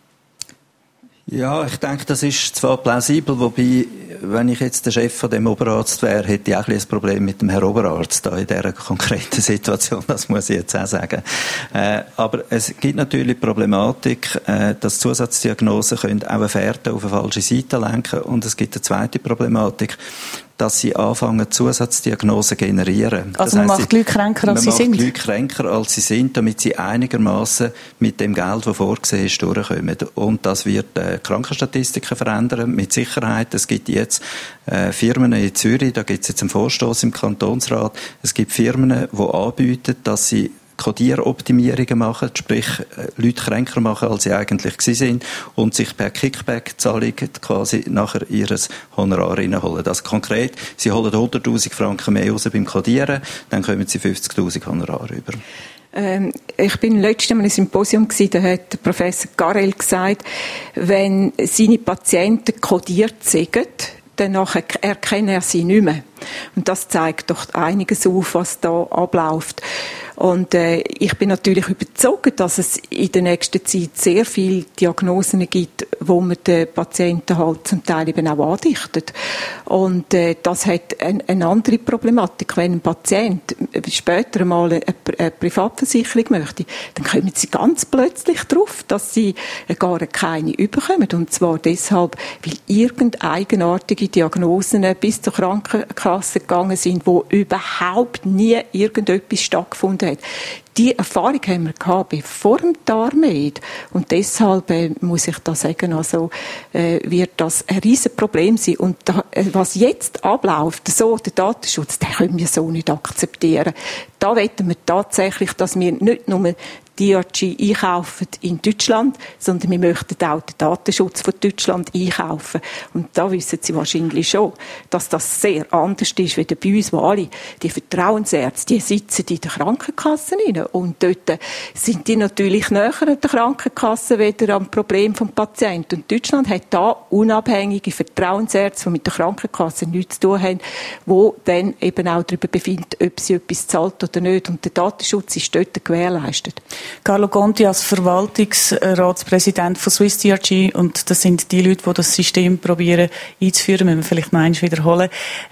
Ja, ich denke, das ist zwar plausibel, wobei, wenn ich jetzt der Chef von dem Oberarzt wäre, hätte ich auch ein Problem mit dem Herrn Oberarzt da in dieser konkreten Situation, das muss ich jetzt auch sagen. Aber es gibt natürlich die Problematik, dass Zusatzdiagnosen können auch eine Fährte auf eine falsche Seite lenken, und es gibt eine zweite Problematik, dass sie anfangen, Zusatzdiagnosen generieren. Also man macht die Leute kränker, als sie sind? Man macht die Leute kränker, als sie sind, damit sie einigermaßen mit dem Geld, das vorgesehen ist, durchkommen. Und das wird Krankenstatistiken verändern, mit Sicherheit. Es gibt jetzt Firmen in Zürich, da gibt es jetzt einen Vorstoß im Kantonsrat, es gibt Firmen, die anbieten, dass sie Kodieroptimierungen machen, sprich Leute kränker machen, als sie eigentlich gewesen sind, und sich per Kickback-Zahlung quasi nachher ihres Honorar reinholen. Das konkret, sie holen 100'000 Franken mehr raus beim Kodieren, dann kommen sie 50'000 Honorar über. Ich bin letztes Mal in einem Symposium gewesen, da hat der Professor Garel gesagt, wenn seine Patienten kodiert sind, dann erkennt er sie nicht mehr. Und das zeigt doch einiges auf, was da abläuft. Und ich bin natürlich überzeugt, dass es in der nächsten Zeit sehr viele Diagnosen gibt, wo man den Patienten halt zum Teil eben auch andichtet. Und das hat eine andere Problematik. Wenn ein Patient später mal eine Privatversicherung möchte, dann kommen sie ganz plötzlich drauf, dass sie gar keine überkommen. Und zwar deshalb, weil irgendeine eigenartige Diagnosen bis zur Krankenkasse gegangen sind, wo überhaupt nie irgendetwas stattgefunden hat. Die Erfahrung haben wir gehabt vor dem Tarmed. Und deshalb muss ich da sagen, also wird das ein riesen Problem sein. Und was jetzt abläuft, so der Datenschutz, den können wir so nicht akzeptieren. Da wollen wir tatsächlich, dass wir nicht nur DRG einkaufen in Deutschland, sondern wir möchten auch den Datenschutz von Deutschland einkaufen. Und da wissen Sie wahrscheinlich schon, dass das sehr anders ist, wie bei uns, wo alle die Vertrauensärzte, die sitzen in den Krankenkassen rein. Und dort sind die natürlich näher an der Krankenkasse weder am Problem vom Patienten. Und Deutschland hat da unabhängige Vertrauensärzte, die mit der Krankenkasse nichts zu tun haben, die dann eben auch darüber befinden, ob sie etwas zahlt oder nicht. Und der Datenschutz ist dort gewährleistet. Carlo Conti als Verwaltungsratspräsident von Swiss DRG, und das sind die Leute, die das System probieren einzuführen, müssen wir vielleicht noch einmal wiederholen.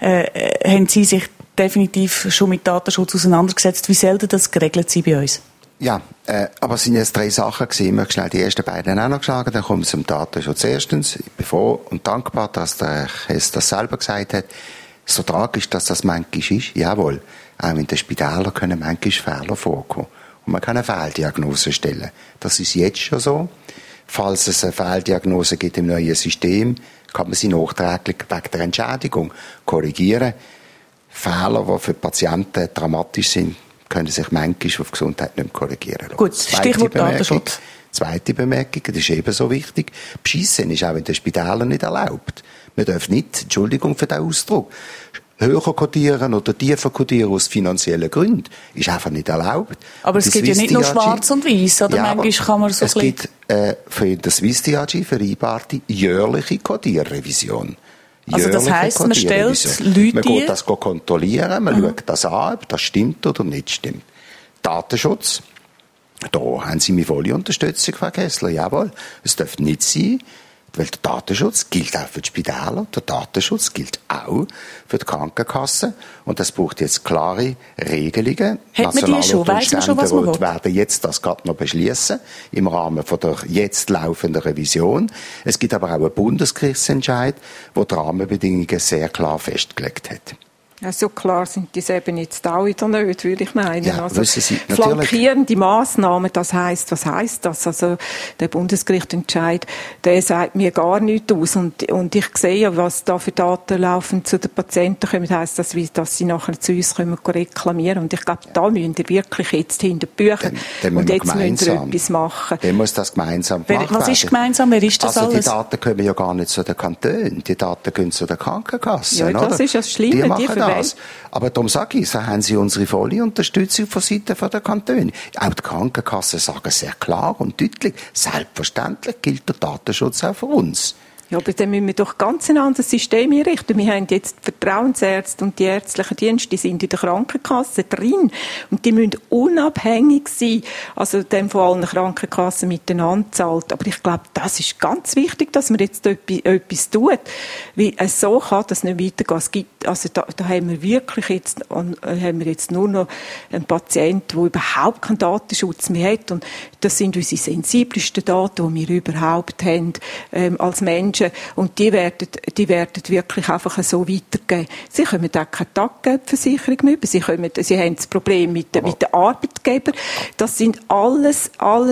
Haben Sie sich definitiv schon mit Datenschutz auseinandergesetzt? Wie sollte das geregelt sein bei uns? Ja, aber es sind jetzt 3 Sachen gewesen. Ich möchte schnell die ersten beiden auch noch sagen. Dann kommen wir zum Datenschutz. Erstens, ich bin froh und dankbar, dass der Hess das selber gesagt hat. So tragisch, dass das manchmal ist. Jawohl. Auch in den Spitälern können manchmal Fehler vorkommen. Und man kann eine Fehldiagnose stellen. Das ist jetzt schon so. Falls es eine Fehldiagnose gibt im neuen System, kann man sie nachträglich wegen der Entschädigung korrigieren. Fehler, die für die Patienten dramatisch sind, können sich manchmal auf Gesundheit nicht mehr korrigieren. Gut, Stichwort Datenschutz. Zweite Bemerkung, das ist ebenso wichtig. Beschissen ist auch in den Spitälern nicht erlaubt. Man darf nicht, Entschuldigung für den Ausdruck, höher kodieren oder tiefer kodieren aus finanziellen Gründen. Ist einfach nicht erlaubt. Aber es gibt ja nicht nur schwarz und weiß, oder? Ja, manchmal kann man so es gibt für das Swiss DRG vereinbarte jährliche Kodierrevision. Also das heisst, man stellt Leute... Man geht das kontrollieren, man schaut das an, ob das stimmt oder nicht stimmt. Datenschutz, da haben Sie meine volle Unterstützung, Frau Kessler, jawohl. Es darf nicht sein, weil der Datenschutz gilt auch für die Spitäler, der Datenschutz gilt auch für die Krankenkassen. Und das braucht jetzt klare Regelungen. Hat man die schon? Weiss man schon, was man will? Werden jetzt das gerade noch beschließen im Rahmen von der jetzt laufenden Revision. Es gibt aber auch einen Bundesgerichtsentscheid, der die Rahmenbedingungen sehr klar festgelegt hat. Ja, so klar sind die eben jetzt auch wieder nicht, würde ich meinen. Ja, also, Sie, flankierende Massnahmen, das heisst, was heisst das? Also, der Bundesgerichtsentscheid, der sagt mir gar nichts aus. Und ich sehe ja, was da für Daten laufen zu den Patienten kommen, heisst das, dass sie nachher zu uns kommen, reklamieren. Und ich glaube, da müssen wir wirklich jetzt hinter die Bücher. Und jetzt müssen wir etwas machen. Dann muss das gemeinsam gemacht werden. Was ist gemeinsam? Wer ist das also alles? Die Daten kommen ja gar nicht zu den Kantonen. Die Daten gehen zu den Krankenkassen. Ja, das oder? ist das Schlimme. Die machen das. Aber darum sage ich, so haben Sie unsere volle Unterstützung von Seiten der Kantone. Auch die Krankenkassen sagen sehr klar und deutlich, selbstverständlich gilt der Datenschutz auch für uns. Ja, aber dann müssen wir doch ganz ein anderes System einrichten. Wir haben jetzt Vertrauensärzte und die ärztlichen Dienste, die sind in der Krankenkasse drin. Und die müssen unabhängig sein. Also, dem von allen Krankenkassen miteinander zahlt. Aber ich glaube, das ist ganz wichtig, dass man jetzt etwas tut. Weil so kann das nicht weitergehen. Es gibt, also da haben wir wirklich jetzt nur noch einen Patienten, der überhaupt keinen Datenschutz mehr hat. Und das sind unsere sensibelsten Daten, die wir überhaupt haben, als Menschen. Und die werden wirklich einfach so weitergehen. Sie kommen auch keine Taggeldversicherung mehr über. Sie haben das Problem mit den Arbeitgebern. Das sind alles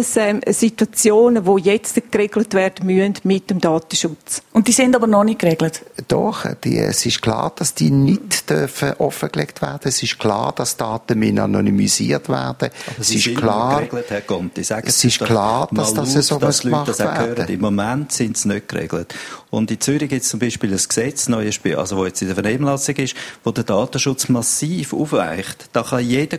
Situationen, die jetzt geregelt werden müssen mit dem Datenschutz. Und die sind aber noch nicht geregelt? Doch, es ist klar, dass die nicht offengelegt werden. Es ist klar, dass Daten anonymisiert werden. Es ist klar, geregelt, Herr Conti. Es ist klar, dass das so was gemacht werden. Im Moment sind sie nicht geregelt. Und in Zürich gibt es zum Beispiel ein Gesetz, also wo jetzt in der Vernehmlassung ist, wo der Datenschutz massiv aufweicht. Da kann jeder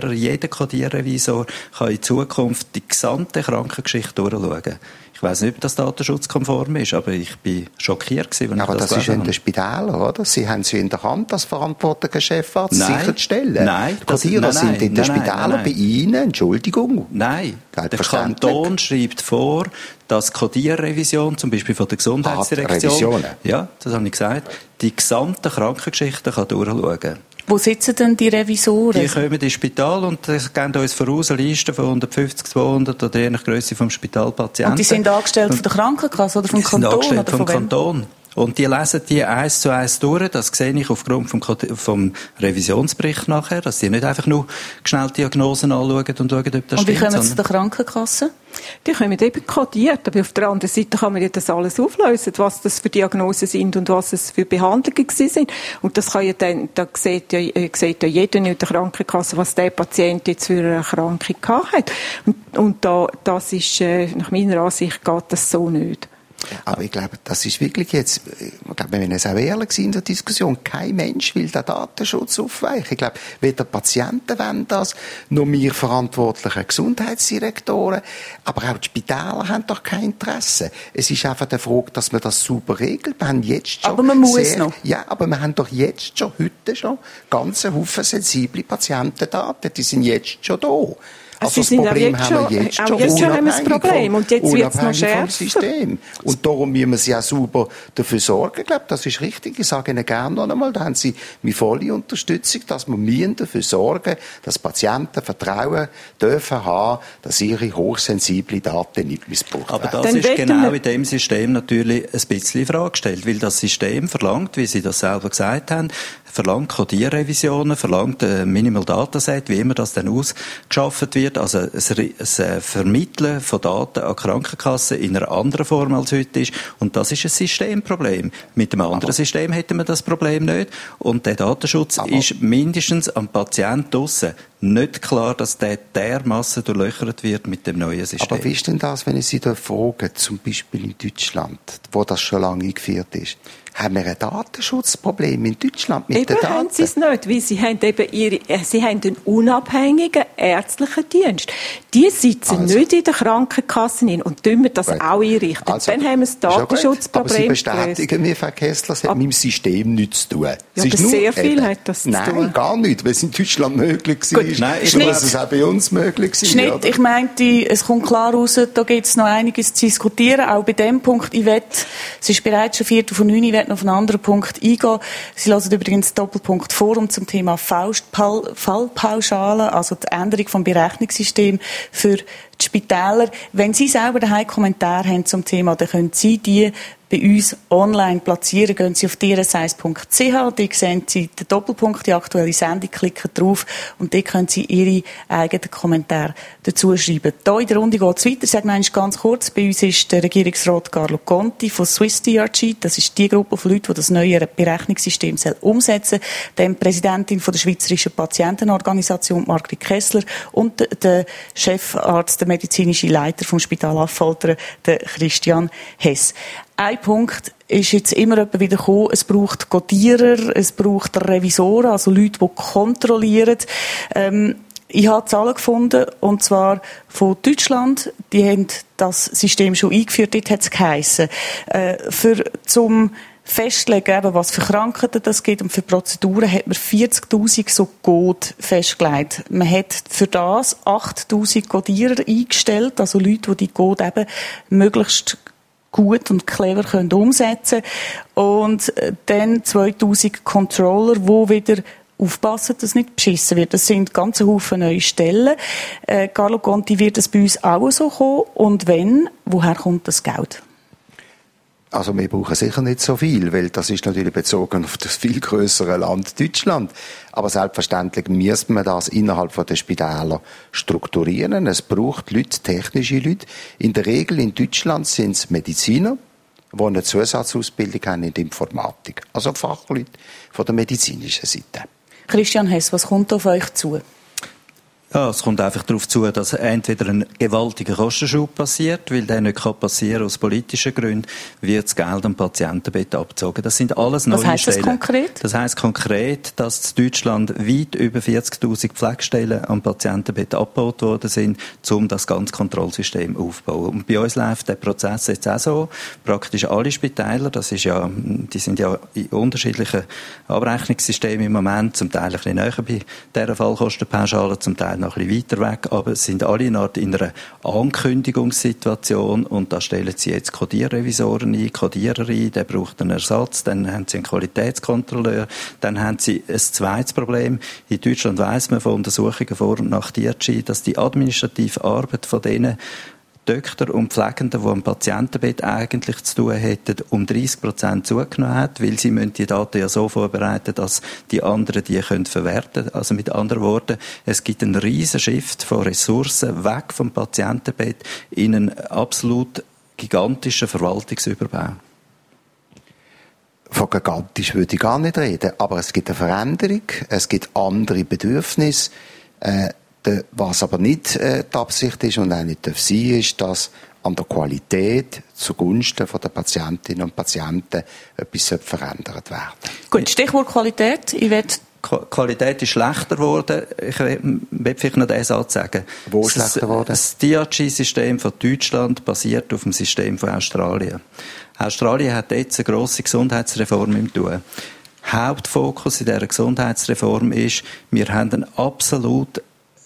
Codierrevisor kann in Zukunft die gesamte Krankengeschichte durchschauen. Ich weiss nicht, ob das datenschutzkonform ist, aber ich bin schockiert gewesen, aber das ist in den Spitälern, oder? Sie haben sie in der Hand, als verantwortlicher Chefarzt sicherzustellen. Nein. Codierer sind in den Spitälern bei Ihnen, Entschuldigung. Nein. Der Kanton schreibt vor, dass Codierrevision, zum Beispiel von der Gesundheitsdirektion, ja, das habe ich gesagt, die gesamte Krankengeschichte kann durchschauen. Wo sitzen denn die Revisoren? Die kommen ins Spital und geben uns voraus eine Liste von 150, 200 oder je nach Grösse vom Spitalpatienten. Und die sind angestellt von der Krankenkasse oder vom Kanton? Die sind angestellt oder vom Kanton. Und die lesen die 1:1 durch. Das sehe ich aufgrund vom Revisionsbericht nachher, dass die nicht einfach nur schnell Diagnosen anschauen und schauen, ob das stimmt. Und wie kommen sie zu der Krankenkasse? Die kommen eben kodiert, aber auf der anderen Seite kann man ja das alles auflösen, was das für Diagnosen sind und was es für Behandlungen sind. Und das kann ja dann, da sieht ja jeder in der Krankenkasse, was der Patient jetzt für eine Erkrankung gehabt hat. Und das ist, nach meiner Ansicht geht das so nicht. Aber ich glaube, das ist wirklich jetzt, ich glaube, wir müssen auch ehrlich sein in der Diskussion, kein Mensch will den Datenschutz aufweichen. Ich glaube, weder Patienten wollen das, noch wir verantwortlichen Gesundheitsdirektoren, aber auch die Spitäler haben doch kein Interesse. Es ist einfach die Frage, dass man das super regelt. Wir haben jetzt schon aber man muss noch. Ja, aber wir haben doch jetzt schon, heute schon, ganze Haufen sensible Patientendaten, die sind jetzt schon da. Also das Problem haben wir jetzt schon. Jetzt schon haben wir das Problem. Und jetzt wird es noch schärfer. System. Und darum müssen wir sie auch sauber dafür sorgen. Ich glaube, das ist richtig. Ich sage Ihnen gerne noch einmal, da haben Sie meine volle Unterstützung, dass wir dafür sorgen, dass Patienten Vertrauen dürfen haben, dass ihre hochsensiblen Daten nicht missbraucht werden. Aber das ist genau in dem System natürlich ein bisschen in Frage gestellt, weil das System verlangt, wie Sie das selber gesagt haben, verlangt Codierrevisionen, verlangt Minimal Dataset, wie immer das dann ausgeschafft wird, also das Vermitteln von Daten an Krankenkassen in einer anderen Form als heute ist. Und das ist ein Systemproblem. Mit dem anderen System hätten wir das Problem nicht. Und der Datenschutz ist mindestens am Patienten draussen nicht klar, dass der dermassen durchlöchert wird mit dem neuen System. Aber wie ist denn das, wenn ich Sie da frage, zum Beispiel in Deutschland, wo das schon lange eingeführt ist? Haben wir ein Datenschutzproblem in Deutschland mit den Daten? Haben sie es nicht, weil sie haben eben sie haben einen unabhängigen ärztlichen Dienst. Die sitzen nicht in der Krankenkasse hin und tun das auch einrichten. Also, dann haben wir das Datenschutzproblem. Aber Sie bestätigen mir, Frau Kessler, es hat mit dem System nichts zu tun. Ja, aber sehr viel hat das zu tun. Nein, gar nicht, weil es in Deutschland möglich war. Nein, so muss es auch bei uns möglich sein. Schnitt, ich meinte, es kommt klar raus, da gibt es noch einiges zu diskutieren, auch bei dem Punkt. Es ist bereits schon 8:45, ich werde noch auf einen anderen Punkt eingehen. Sie hören übrigens Doppelpunkt Forum zum Thema Fallpauschalen, also die Änderung vom Berechnungssystem für die Spitäler. Wenn Sie selber daheim Kommentare haben zum Thema, dann können Sie die bei uns online platzieren. Gehen Sie auf drs1.ch, dort sehen Sie den Doppelpunkt, die aktuelle Sendung, klicken drauf und dort können Sie Ihre eigenen Kommentare dazu schreiben. Hier in der Runde geht es weiter. Ich sage noch ganz kurz, bei uns ist der Regierungsrat Carlo Conti von SwissDRG, das ist die Gruppe von Leuten, die das neue Berechnungssystem umsetzen soll. Dann Präsidentin von der Schweizerischen Patientenorganisation, Margrit Kessler, und der Chefarzt, der medizinische Leiter vom Spital Affoltern, der Christian Hess. Ein Punkt ist jetzt immer wieder gekommen, es braucht Codierer, es braucht Revisoren, also Leute, die kontrollieren. Ich habe Zahlen gefunden, und zwar von Deutschland, die haben das System schon eingeführt, dort hat es geheissen. Zum Festlegen, was für Krankheiten das gibt und für Prozeduren, hat man 40'000 so Code festgelegt. Man hat für das 8'000 Codierer eingestellt, also Leute, die Code eben möglichst gut und clever können umsetzen, und dann 2000 Controller, die wieder aufpassen, dass nicht beschissen wird. Das sind ganze Haufen neue Stellen. Carlo Conti, wird das bei uns auch so kommen? Und wenn, woher kommt das Geld? Also wir brauchen sicher nicht so viel, weil das ist natürlich bezogen auf das viel grössere Land Deutschland. Aber selbstverständlich müsste man das innerhalb der Spitäler strukturieren. Es braucht Leute, technische Leute. In der Regel in Deutschland sind es Mediziner, die eine Zusatzausbildung haben in der Informatik. Also Fachleute von der medizinischen Seite. Christian Hess, was kommt auf euch zu? Ja, es kommt einfach darauf zu, dass entweder ein gewaltiger Kostenschub passiert, weil der nicht passieren kann aus politischen Gründen, wird das Geld am Patientenbett abgezogen. Das sind alles neue Stellen. Was heisst das konkret? Das heisst konkret, dass in Deutschland weit über 40'000 Pflegestellen am Patientenbett abgebaut worden sind, um das ganze Kontrollsystem aufzubauen. Und bei uns läuft der Prozess jetzt auch so. Praktisch alle Spitäler, die sind ja in unterschiedlichen Abrechnungssystemen im Moment, zum Teil ein bisschen näher bei dieser Fallkostenpauschale, zum Teil noch ein bisschen weiter weg, aber es sind alle in einer Ankündigungssituation und da stellen sie jetzt Codierrevisoren ein, Codierer ein, der braucht einen Ersatz, dann haben sie einen Qualitätskontrolleur, dann haben sie ein zweites Problem. In Deutschland weiss man von Untersuchungen vor und nach DRG, dass die administrative Arbeit von denen Doktor und Pflegenden, die am Patientenbett eigentlich zu tun hätten, um 30% zugenommen hat, weil sie müssen die Daten ja so vorbereiten, dass die anderen die können verwerten können. Also mit anderen Worten, es gibt einen riesen Shift von Ressourcen weg vom Patientenbett in einen absolut gigantischen Verwaltungsüberbau. Von gigantisch würde ich gar nicht reden, aber es gibt eine Veränderung, es gibt andere Bedürfnisse. Was aber nicht die Absicht ist und auch nicht sein darf, ist, dass an der Qualität zugunsten der Patientinnen und Patienten etwas verändert werden. Gut, Stichwort Qualität. Qualität ist schlechter geworden. Ich will vielleicht noch diesen Satz sagen. Wo schlechter geworden? Das DRG-System von Deutschland basiert auf dem System von Australien. Australien hat jetzt eine grosse Gesundheitsreform im Tun. Hauptfokus in dieser Gesundheitsreform ist, wir haben einen absolut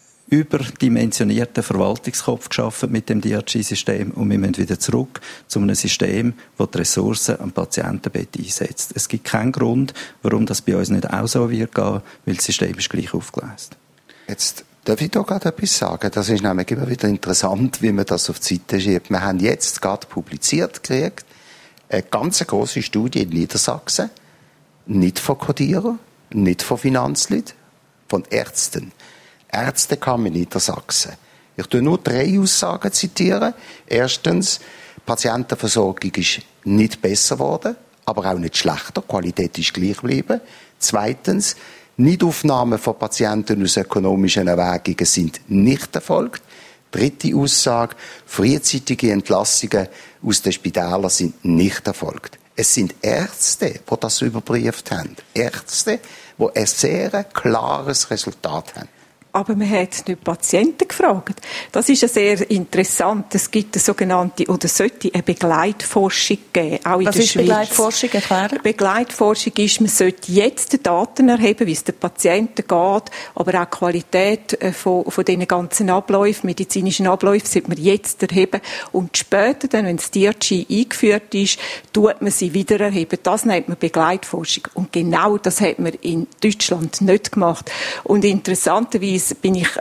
überdimensionierten Verwaltungskopf geschaffen mit dem DRG-System und wir müssen wieder zurück zu einem System, das die Ressourcen am Patientenbett einsetzt. Es gibt keinen Grund, warum das bei uns nicht auch so wird gehen, weil das System ist gleich aufgeleistet. Jetzt darf ich da gerade etwas sagen. Das ist nämlich immer wieder interessant, wie man das auf die Seite schiebt. Wir haben jetzt gerade publiziert gekriegt, eine ganz grosse Studie in Niedersachsen, nicht von Codierern, nicht von Finanzleuten, von Ärzten. Ärztekammer Niedersachsen. Ich tue nur 3 Aussagen zitieren. Erstens, Patientenversorgung ist nicht besser geworden, aber auch nicht schlechter. Die Qualität ist gleich geblieben. Zweitens, Nichtaufnahmen von Patienten aus ökonomischen Erwägungen sind nicht erfolgt. Dritte Aussage, frühzeitige Entlassungen aus den Spitälern sind nicht erfolgt. Es sind Ärzte, die das überprüft haben. Ärzte, die ein sehr klares Resultat haben. Aber man hat nicht Patienten gefragt. Das ist ja sehr interessant. Es gibt eine sogenannte, oder sollte eine Begleitforschung geben, auch in der Schweiz. Was ist Begleitforschung? Erklären? Begleitforschung ist, man sollte jetzt Daten erheben, wie es den Patienten geht, aber auch die Qualität von diesen ganzen Abläufen, medizinischen Abläufen, sollte man jetzt erheben. Und später, dann, wenn das DRG eingeführt ist, tut man sie wieder erheben. Das nennt man Begleitforschung. Und genau das hat man in Deutschland nicht gemacht. Und interessanterweise bin ich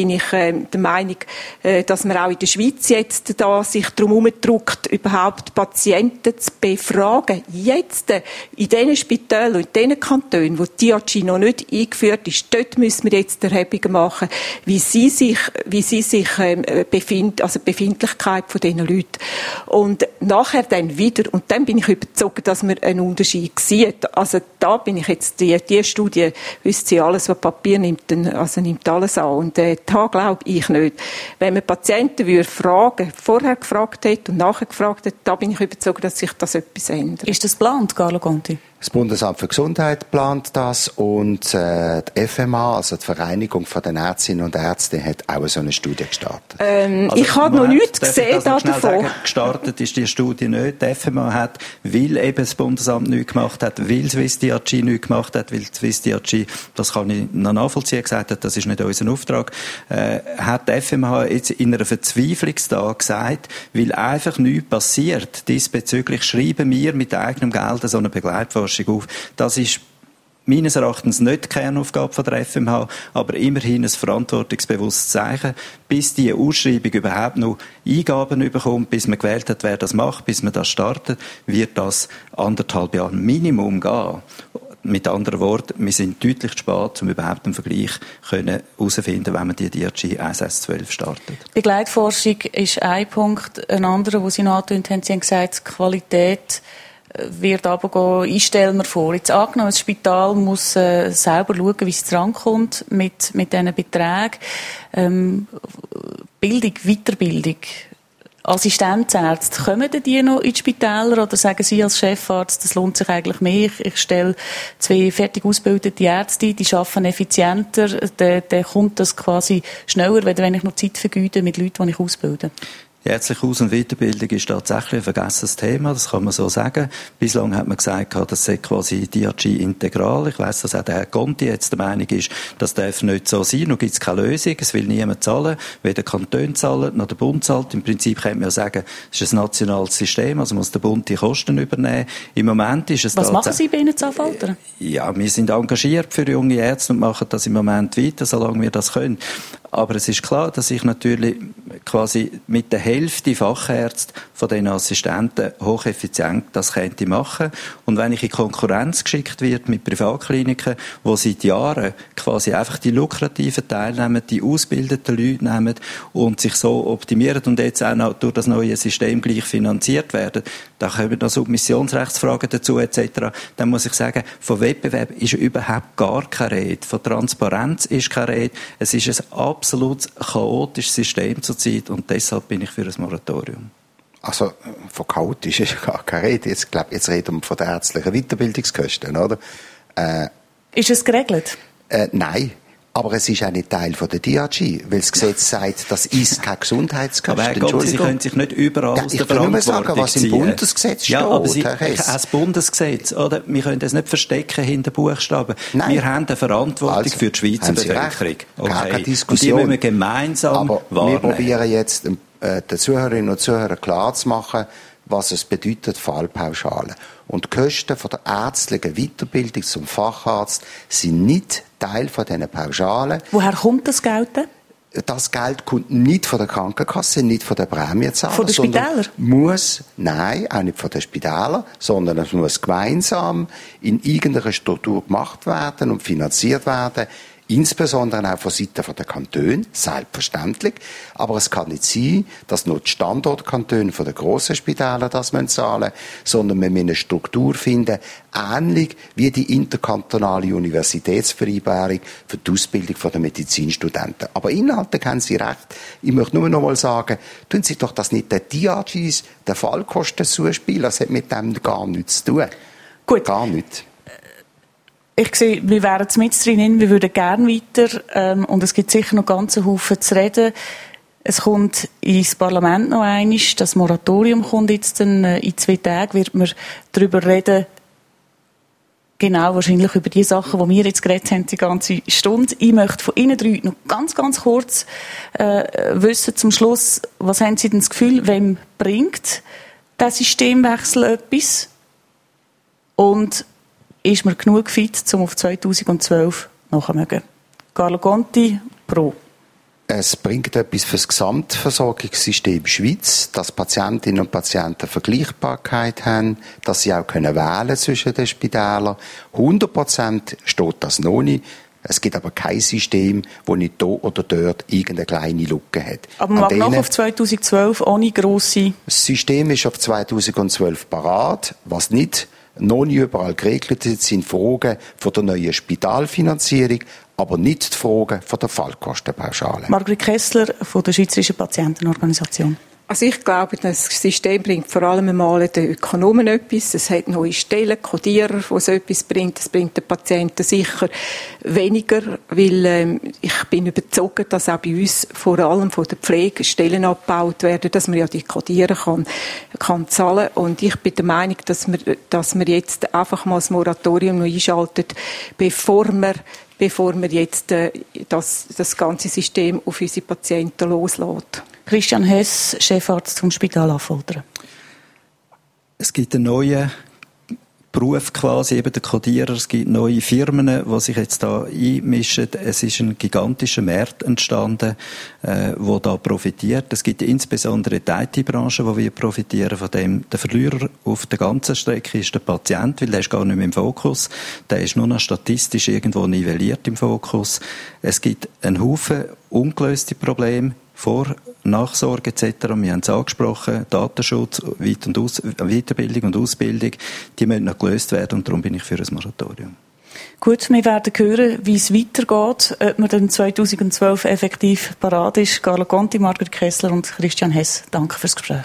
der Meinung, dass man auch in der Schweiz jetzt da sich darum herumdrückt, überhaupt Patienten zu befragen. Jetzt, in den Spitälern und in den Kantonen, wo die DRG noch nicht eingeführt ist, dort müssen wir jetzt Erhebungen machen, wie sie sich befinden, also die Befindlichkeit von diesen Leuten. Und nachher dann wieder, und dann bin ich überzeugt, dass man einen Unterschied sieht. Also da bin ich jetzt, die Studie, wisst ihr, alles, was Papier nimmt alles an. Und da glaube ich nicht. Wenn man Patienten vorher gefragt hat und nachher gefragt hat, da bin ich überzeugt, dass sich das etwas ändert. Ist das geplant, Carlo Conti? Das Bundesamt für Gesundheit plant das und die FMA, also die Vereinigung von den Ärztinnen und Ärzten, hat auch so eine Studie gestartet. Ich habe noch nichts gesehen davon. Gestartet ist die Studie nicht. Die FMA hat, weil eben das Bundesamt nichts gemacht hat, weil Swiss DRG nichts gemacht hat, weil Swiss DRG, das kann ich noch nachvollziehen, gesagt hat, das ist nicht unser Auftrag, hat die FMA jetzt in einer Verzweiflungslage gesagt, weil einfach nichts passiert. Diesbezüglich schreiben wir mit eigenem Geld so eine Begleitforschung auf. Das ist meines Erachtens nicht die Kernaufgabe von der FMH, aber immerhin ein verantwortungsbewusstes Zeichen, bis die Ausschreibung überhaupt noch Eingaben bekommt, bis man gewählt hat, wer das macht, bis man das startet, wird das 1,5 Jahre Minimum gehen. Mit anderen Worten, wir sind deutlich zu spät, um überhaupt einen Vergleich herauszufinden, wenn man die DRG 1S12 startet. Begleitforschung ist ein Punkt. Ein anderer, den Sie angetönt haben, Sie haben gesagt, Qualität wird aber gehen, ich stelle mir vor, jetzt angenommen, das Spital muss selber schauen, wie es drankommt mit diesen Beträgen. Bildung, Weiterbildung, Assistenzärzte, kommen die noch in die Spitäler oder sagen Sie als Chefarzt, das lohnt sich eigentlich mehr, ich stelle 2 fertig ausgebildete Ärzte, die arbeiten effizienter, dann kommt das quasi schneller, wenn ich noch Zeit vergeude mit Leuten, die ich ausbilde? Die ärztliche Aus- und Weiterbildung ist tatsächlich ein vergessenes Thema, das kann man so sagen. Bislang hat man gesagt, das sei quasi DRG integral. Ich weiss, dass auch der Herr Conti jetzt der Meinung ist, das darf nicht so sein. Noch gibt es keine Lösung, es will niemand zahlen, weder Kanton zahlen, noch der Bund zahlt. Im Prinzip könnte man ja sagen, es ist ein nationales System, also muss der Bund die Kosten übernehmen. Im Moment ist es Was machen Sie bei Ihnen zu Anfaltern? Ja, wir sind engagiert für junge Ärzte und machen das im Moment weiter, solange wir das können. Aber es ist klar, dass ich natürlich quasi mit der Hälfte Fachärzte von den Assistenten hocheffizient das könnte machen. Und wenn ich in Konkurrenz geschickt wird mit Privatkliniken, die seit Jahren quasi einfach die lukrativen Teilnehmen, die ausgebildeten Leute nehmen und sich so optimieren und jetzt auch noch durch das neue System gleich finanziert werden, da kommen noch Submissionsrechtsfragen dazu etc. Dann muss ich sagen, von Wettbewerb ist überhaupt gar keine Rede. Von Transparenz ist keine Rede. Es ist ein absolut chaotisches System zurzeit und deshalb bin ich für ein Moratorium. Also, von chaotisch ist gar keine Rede. Jetzt reden wir von den ärztlichen Weiterbildungskosten, oder? Ist es geregelt? Nein. Aber es ist auch nicht Teil von der DRG, weil das Gesetz sagt, das ist kein Gesundheitskosten. Aber Herr Gott, Sie können sich nicht überall aus der Verantwortung ziehen. Ich will nur sagen, was im Bundesgesetz steht. Ja, aber das Bundesgesetz, oder? Wir können das nicht verstecken hinter Buchstaben. Nein. Wir haben eine Verantwortung für die Schweizer Bevölkerung. Okay. Keine Diskussion. Und die müssen wir gemeinsam wahrnehmen. Wir probieren jetzt den Zuhörerinnen und Zuhörern klarzumachen, was es bedeutet, Fallpauschale. Und die Kosten von der ärztlichen Weiterbildung zum Facharzt sind nicht Teil von diesen Pauschalen. Woher kommt das Geld denn? Das Geld kommt nicht von der Krankenkasse, nicht von der Prämienzahler. Von den Spitälern? Nein, auch nicht von den Spitälern, sondern es muss gemeinsam in irgendeiner Struktur gemacht werden und finanziert werden. Insbesondere auch von Seiten der Kantone, selbstverständlich. Aber es kann nicht sein, dass nur die Standortkantone von den grossen Spitälern das zahlen müssen, sondern wir müssen eine Struktur finden, ähnlich wie die interkantonale Universitätsvereinbarung für die Ausbildung der Medizinstudenten. Aber inhaltlich haben Sie recht. Ich möchte nur noch mal sagen, tun Sie doch das nicht den DRGs, den Fallkosten zuspielen. Das hat mit dem gar nichts zu tun. Gut. Gar nichts. Ich sehe, wir wären mit drin, wir würden gerne weiter, und es gibt sicher noch ganzen Haufen zu reden. Es kommt ins Parlament noch einmal, das Moratorium kommt jetzt dann, in 2 Tagen wird man darüber reden, genau, wahrscheinlich über die Sachen, die wir jetzt geredet haben, die ganze Stunde. Ich möchte von Ihnen 3 noch ganz kurz, wissen zum Schluss, was haben Sie denn das Gefühl, wem bringt der Systemwechsel etwas? Und ist man genug fit, um auf 2012 nachzumögen? Carlo Conti, pro. Es bringt etwas für das Gesamtversorgungssystem Schweiz, dass Patientinnen und Patienten Vergleichbarkeit haben, dass sie auch wählen zwischen den Spitälern. 100% steht das noch nicht. Es gibt aber kein System, das nicht da oder dort irgendeine kleine Lücke hat. Aber man mag noch auf 2012 ohne grosse... Das System ist auf 2012 parat, was nicht noch nicht überall geregelt ist, sind Fragen von der neuen Spitalfinanzierung, aber nicht die Fragen von der Fallkostenpauschale. Margrit Kessler von der Schweizerischen Patientenorganisation. Also ich glaube, das System bringt vor allem einmal den Ökonomen etwas. Es hat neue Stellen, Kodierer, wo es etwas bringt. Es bringt den Patienten sicher weniger, weil ich bin überzeugt, dass auch bei uns vor allem von der Pflege Stellen abgebaut werden, dass man ja die Kodierer kann zahlen. Und ich bin der Meinung, dass man jetzt einfach mal das Moratorium noch einschaltet, bevor man jetzt das ganze System auf unsere Patienten loslässt. Christian Hess, Chefarzt vom Spital Affoltern. Es gibt einen neuen Beruf quasi, eben der Kodierer. Es gibt neue Firmen, die sich jetzt da einmischen. Es ist ein gigantischer Markt entstanden, der da profitiert. Es gibt insbesondere die IT-Branche, die wir profitieren von dem. Der Verlierer auf der ganzen Strecke ist der Patient, weil der ist gar nicht mehr im Fokus. Der ist nur noch statistisch irgendwo nivelliert im Fokus. Es gibt einen Haufen ungelöste Probleme vor Nachsorge etc., wir haben es angesprochen, Datenschutz, Weiterbildung und Ausbildung, die müssen noch gelöst werden und darum bin ich für ein Moratorium. Gut, wir werden hören, wie es weitergeht, ob man dann 2012 effektiv parat ist. Carlo Conti, Margrit Kessler und Christian Hess, danke fürs Gespräch.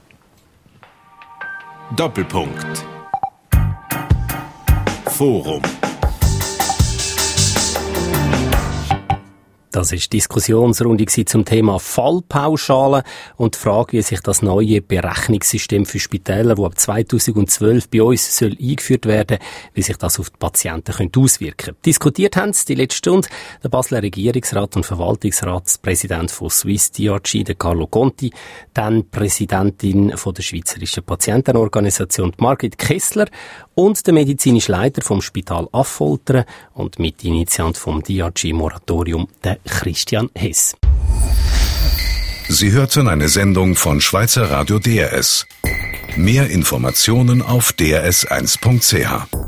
Doppelpunkt. Forum. Das ist die Diskussionsrunde zum Thema Fallpauschale und die Frage, wie sich das neue Berechnungssystem für Spitäler, das ab 2012 bei uns eingeführt werden soll, wie sich das auf die Patienten auswirken könnte. Diskutiert haben es die letzte Stunde der Basler Regierungsrat und Verwaltungsratspräsident von Swiss DRG, der Carlo Conti, dann Präsidentin von der Schweizerischen Patientenorganisation, Margrit Kessler, und der medizinische Leiter vom Spital Affoltern und Mitinitiant vom DRG-Moratorium, der Christian Hess. Sie hörten eine Sendung von Schweizer Radio DRS. Mehr Informationen auf drs1.ch.